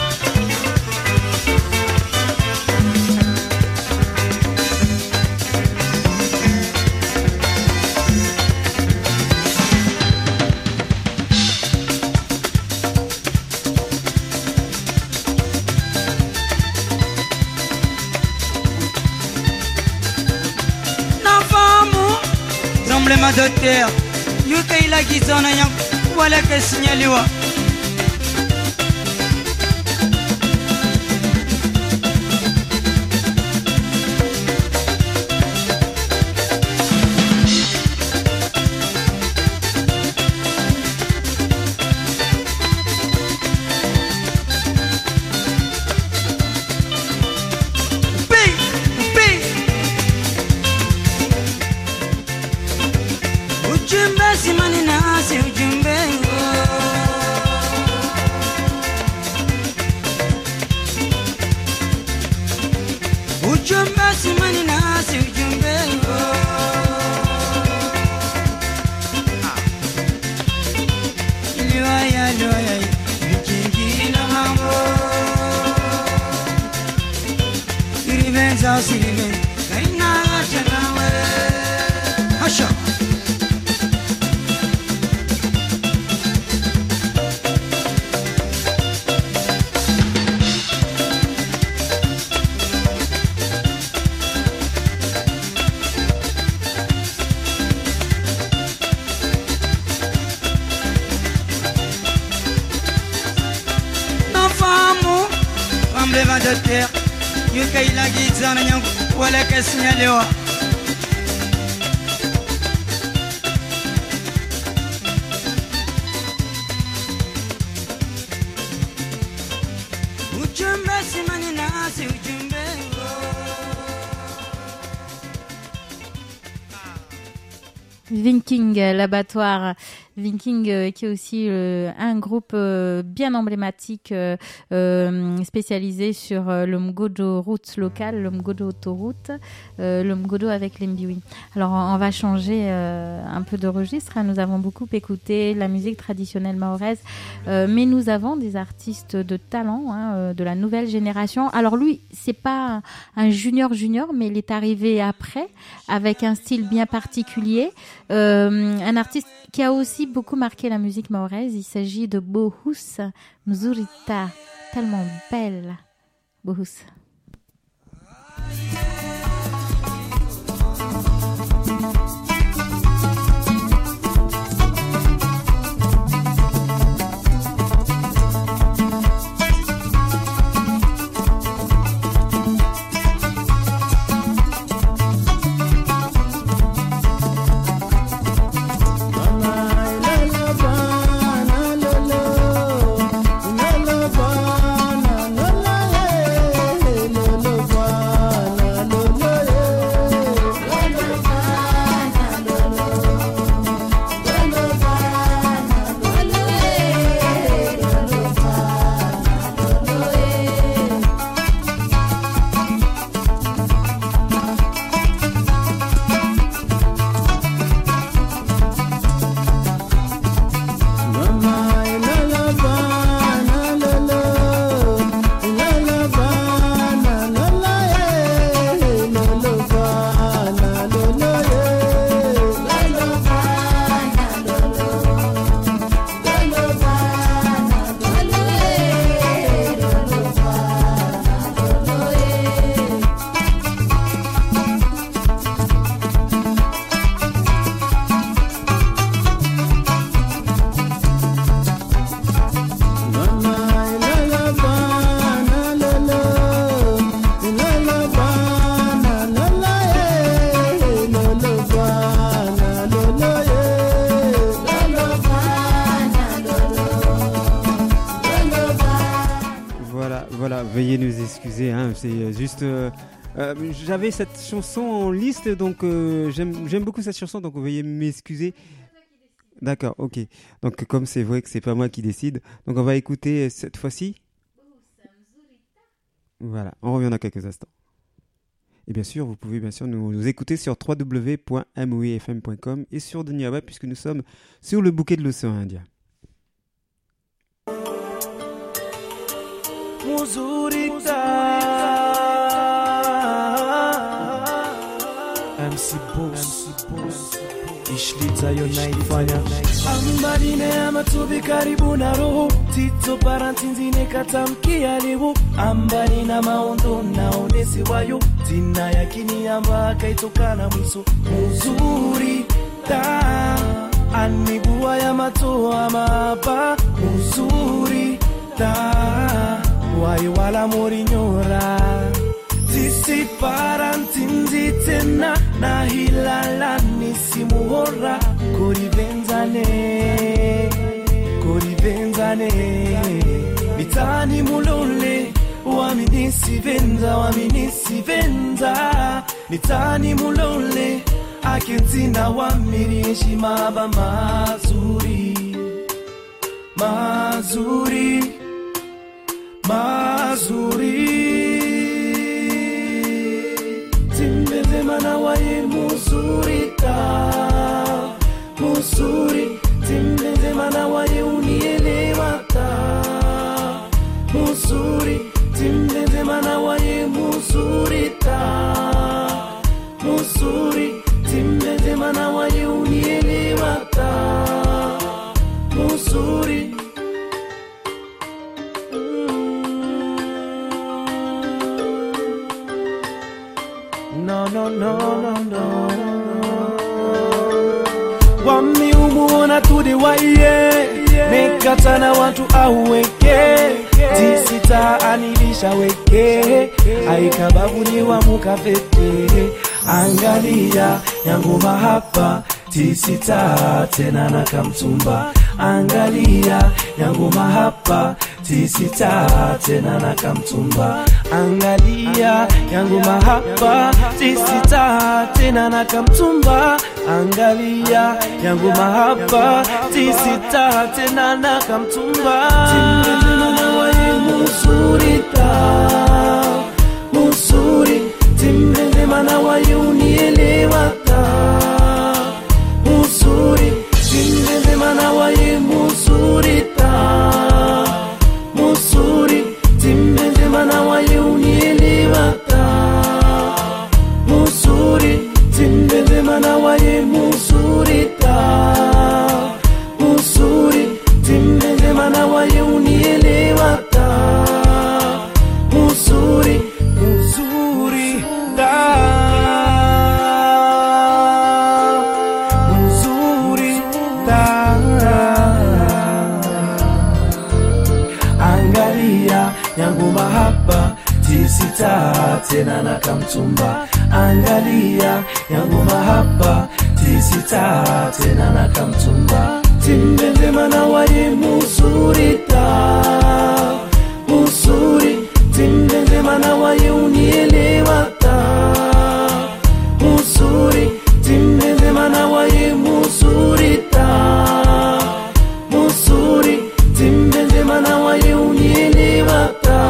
Tremblement de terre, yuka ila gizona yang wala ke sinyaliwa. De terre, yuka ila gizana yang wala ke sinyalewa. Ujumbe simani nasi ujumbe Vinking, l'abattoir. Vinking qui est aussi un groupe bien emblématique spécialisé sur le mgodo route locale, le mgodo autoroute, le mgodo avec l'mbiwi. Alors on va changer un peu de registre, hein. Nous avons beaucoup écouté la musique traditionnelle mahoraise, mais nous avons des artistes de talent, hein, de la nouvelle génération. Alors lui, c'est pas un junior, mais il est arrivé après avec un style bien particulier, un artiste qui a aussi beaucoup marqué la musique mahoraise. Il s'agit de Bohus Mzurita, tellement belle, Bohus. Hey c'est juste... j'avais cette chanson en liste, donc j'aime beaucoup cette chanson, donc veuillez m'excuser. D'accord, ok. Donc comme c'est vrai que c'est pas moi qui décide, donc on va écouter cette fois-ci. Voilà, on revient dans quelques instants. Et bien sûr, vous pouvez bien sûr nous écouter sur www.moifm.com et sur Dunia Web, puisque nous sommes sur le bouquet de l'océan Indien. MC Boss Ishlita yo naifanya ambarine amatubi karibu na roho tito parantinzine katamkia libu ambarina maondo naonesi wayo tina yakini amba kaitokana mwiso muzuri ta anibua ya matoa mapa muzuri ta wayo wala morinyora Tisi parantinzi tena na hilala nisimuhora Korivenzane Mitani mulole Waminisi venza Mitani mulole Akentina wamirishi maba mazuri Timbeze manawaye musuri Timbeze manawaye unielewata musuri Timbeze manawaye musuri Timbeze manawaye unielewata musuri No. Wami umuona tudi waiye Nekatana watu auweke Tisita anilisha weke Aikababu wa mukafete Angalia yangu mahapa Tisita tena nakamtumba Angalia yangu mahapa Tisita tena nakamtumba Angalia yangu mahapa Tisita tena nakamtumba Angalia yangu mahapa Tisita tena nakamtumba Timbeze manawaye musuri Timbeze manawaye unielewata musuri Timbeze manawaye musurita musuri Timbeze manawaye unielewata musuri Timbeze manawaye musurita musuri Timbeze manawaye unielewata musuri Angalia yangu mahaba Tisita tena nakamtumba Angalia yangu mahaba Tisita tena nakamtumba Timbeze manawaye musuri Timbeze manawaye unielewata musuri Timbeze manawaye musurita musuri Timbeze manawaye unielewata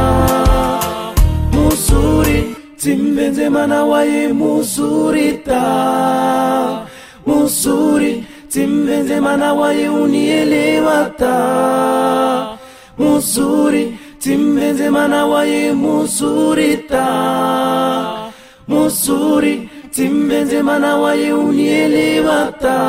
musuri Timbeze manawaye musurita musuri Timbeze manawaye unielewata musuri Timbeze manawaye musurita musuri Timbeze manawaye unielewata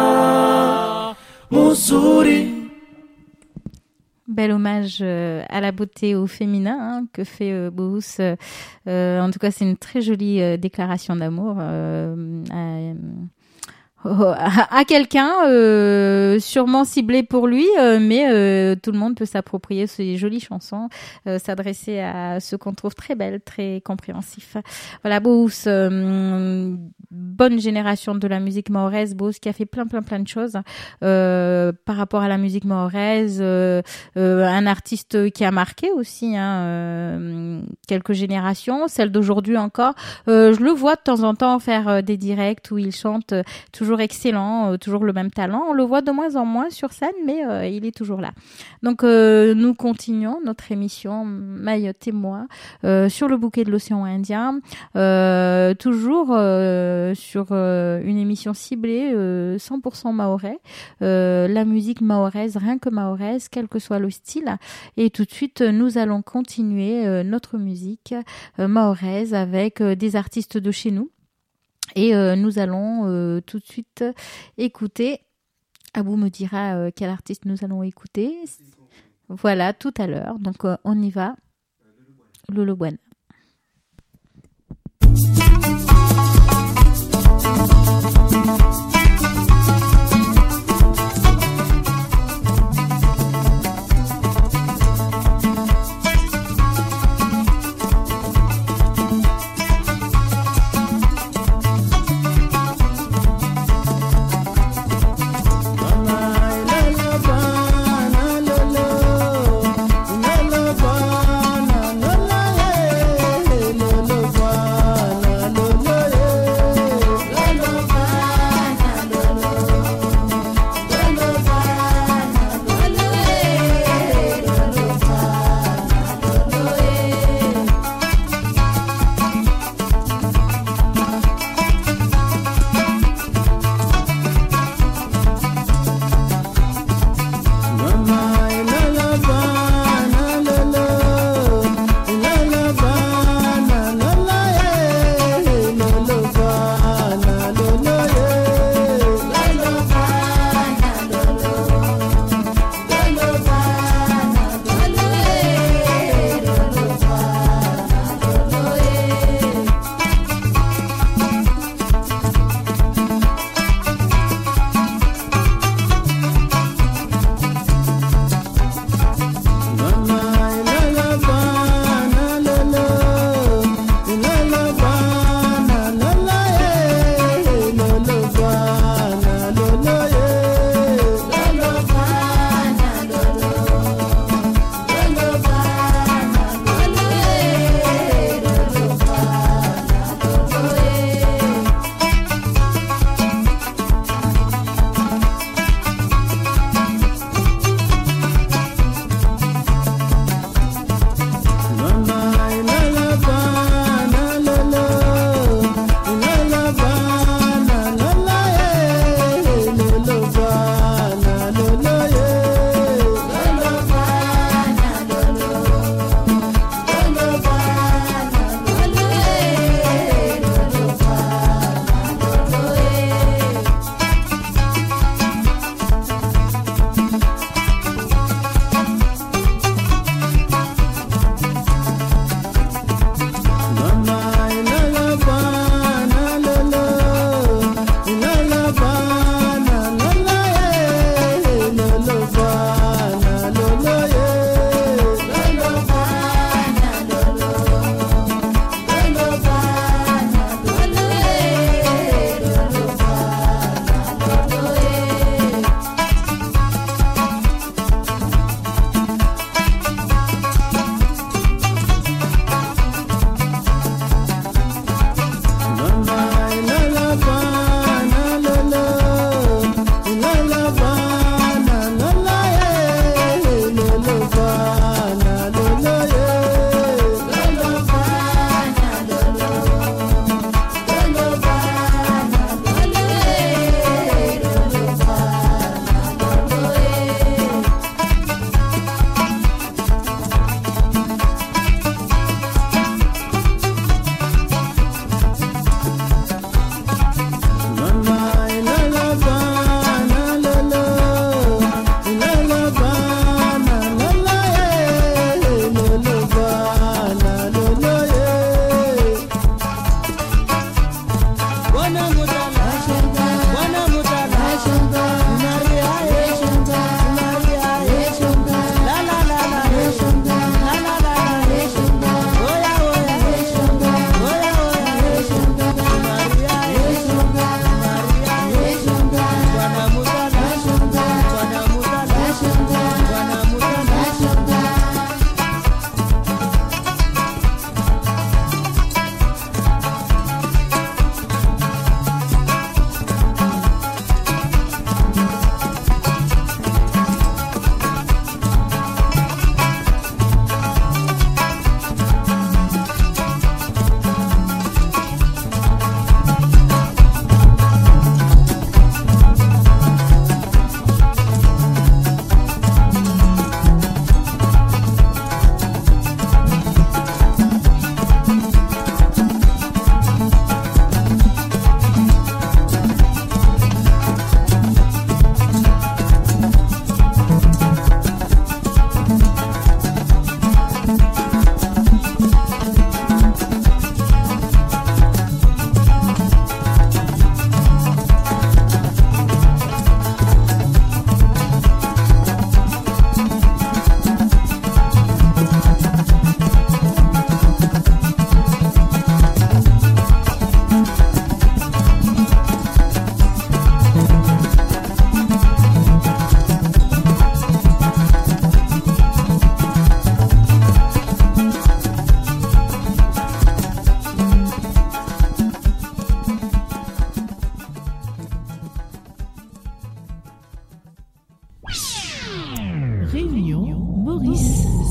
musuri. Bel hommage à la beauté au féminin que fait Bohous. En tout cas, c'est une très jolie déclaration d'amour à quelqu'un, sûrement ciblé pour lui, mais tout le monde peut s'approprier ces jolies chansons, s'adresser à ceux qu'on trouve très belles, très compréhensifs. Voilà, Bous, bonne génération de la musique mahoraise, Bous qui a fait plein de choses par rapport à la musique mahoraise, un artiste qui a marqué aussi quelques générations, celle d'aujourd'hui encore. Je le vois de temps en temps faire des directs où il chante, toujours excellent, toujours le même talent. On le voit de moins en moins sur scène, mais il est toujours là. Donc nous continuons notre émission Mayotte et moi sur le bouquet de l'océan Indien, toujours sur une émission ciblée 100% mahorais, la musique mahoraise, rien que mahoraise, quel que soit le style. Et tout de suite, nous allons continuer notre musique mahoraise avec des artistes de chez nous. Et nous allons tout de suite écouter. Abou me dira quel artiste nous allons écouter. Voilà, tout à l'heure. Donc on y va. Lolo Buena. Hey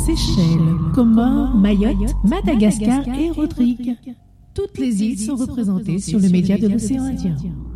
Seychelles, Comores, Mayotte, Madagascar et Rodrigue. Toutes les îles sont représentées sur le média de l'océan Indien.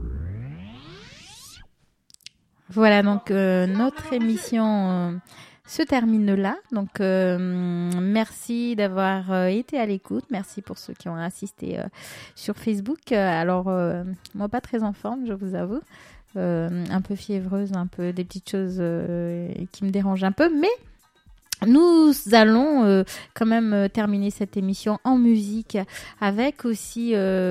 Voilà, donc notre émission se termine là. Donc merci d'avoir été à l'écoute. Merci pour ceux qui ont assisté sur Facebook. Alors moi pas très en forme, je vous avoue, un peu fiévreuse, un peu des petites choses qui me dérangent un peu, mais nous allons quand même terminer cette émission en musique avec aussi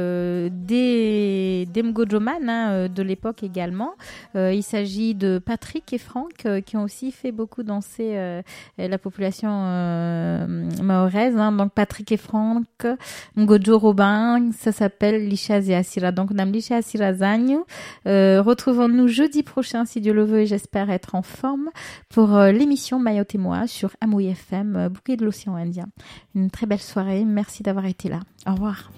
des Mgojoman de l'époque également. Il s'agit de Patrick et Franck qui ont aussi fait beaucoup danser la population mahoraise. Donc Patrick et Franck, Ngojo Robin, ça s'appelle Lisha Asira. Donc Nam Lisha Asira Zanyu. Retrouvons-nous jeudi prochain si Dieu le veut et j'espère être en forme pour l'émission Mayotte et moi sur Amouy FM, bouquet de l'océan Indien. Une très belle soirée. Merci d'avoir été là. Au revoir.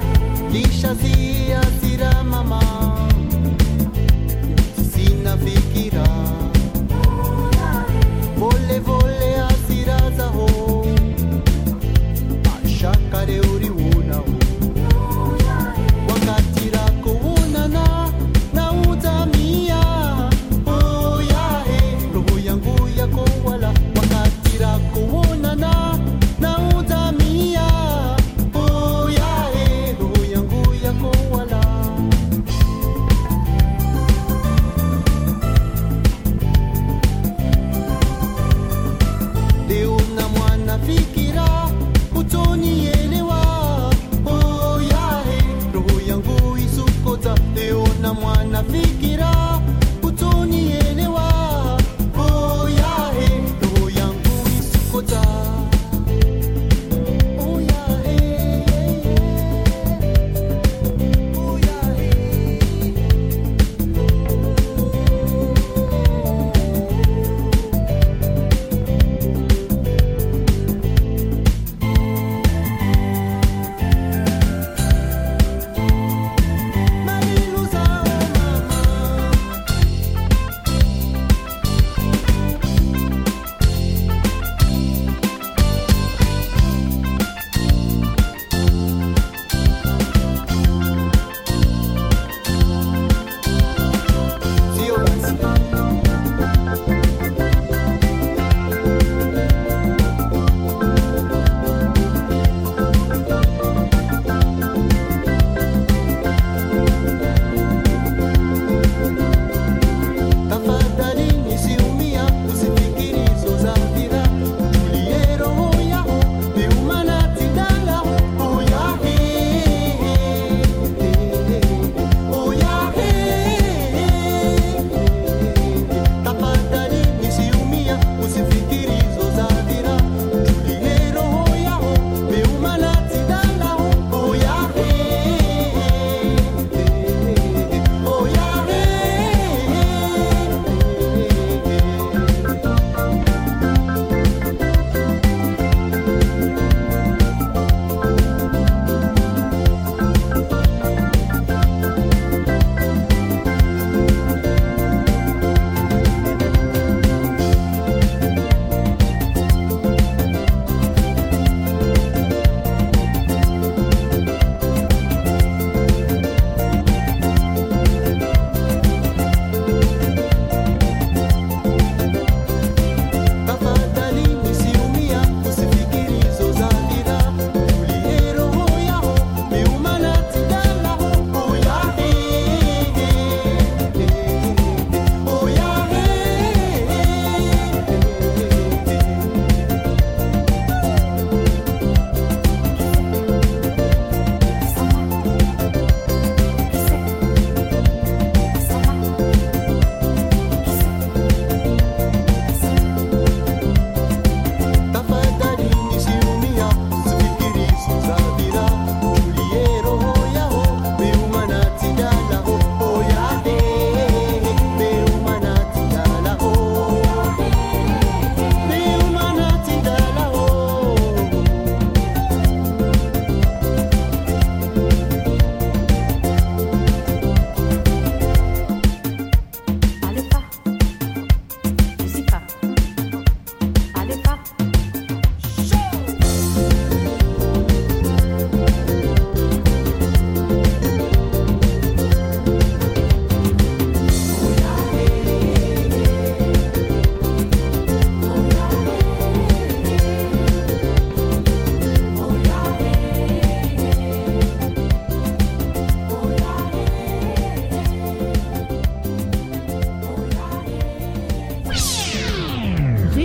Shazia sira mama, sina fiki.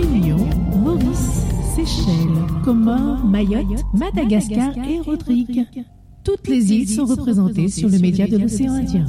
Réunion, Maurice, Seychelles, Comores, Mayotte, Madagascar et Rodrigue. Toutes les îles sont représentées sur le média de l'océan Indien.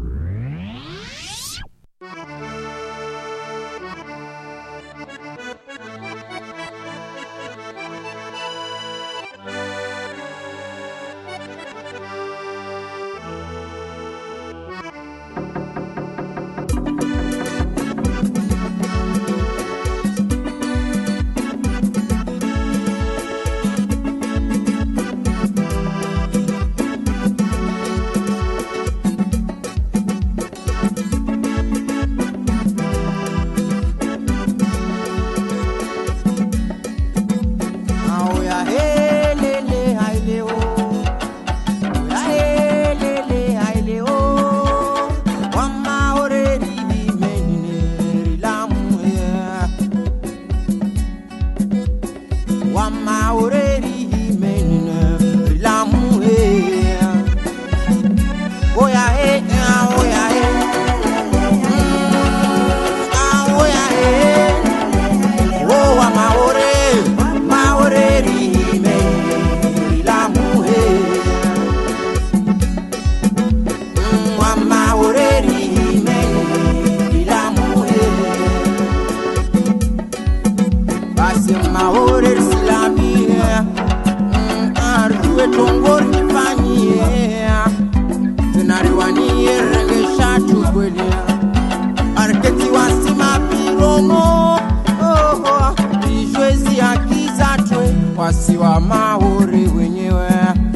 Wasiwa maori wenyewe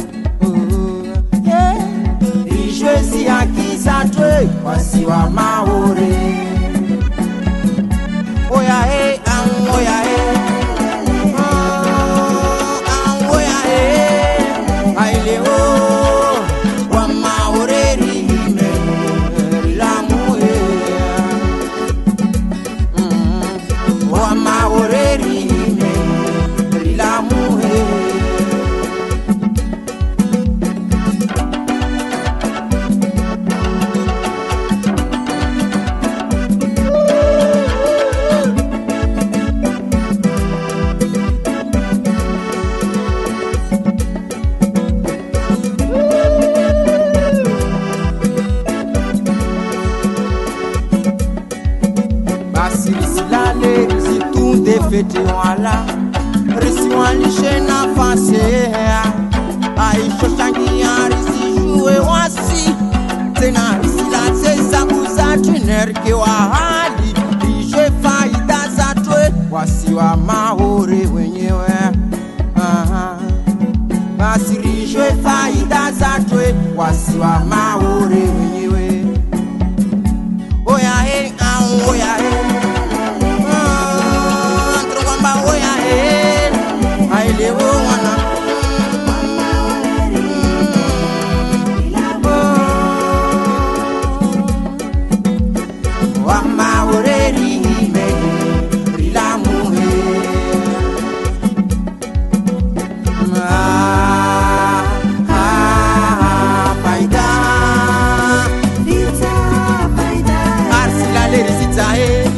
Ijwezi ya kizatwe Wasiwa maori Oya he, oya he Oya he Aile o Wa maoreri hime Lamu he Wa maoreri hime Lamu he Basi silale zitunde fete wala Risi walishe nafase Aisho shangia risi juwe wasi Tena risi la teza kuza tunerke wa hali Ije faida za twe Wasiwa mahore wenyewe Basi rijwe faida za twe Wasiwa mahore wenyewe Oya he, oya he Trongamba oya he Aile o wana Wa maoreri hime Rilamu he Faida Arsilale risita he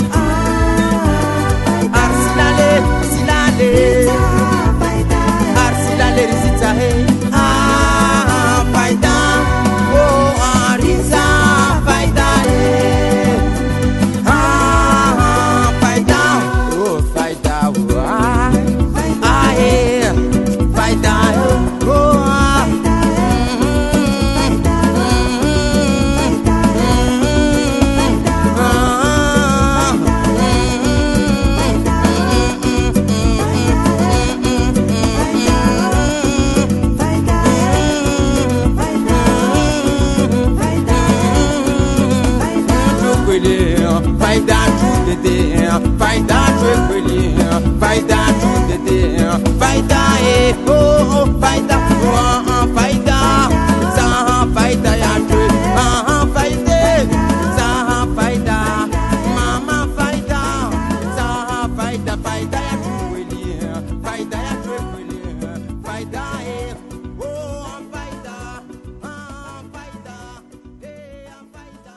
Arsilale silale Arsilale risita he Faida Oh arisa faida he Faida Oh faida Faida Oh Faida faida faida faida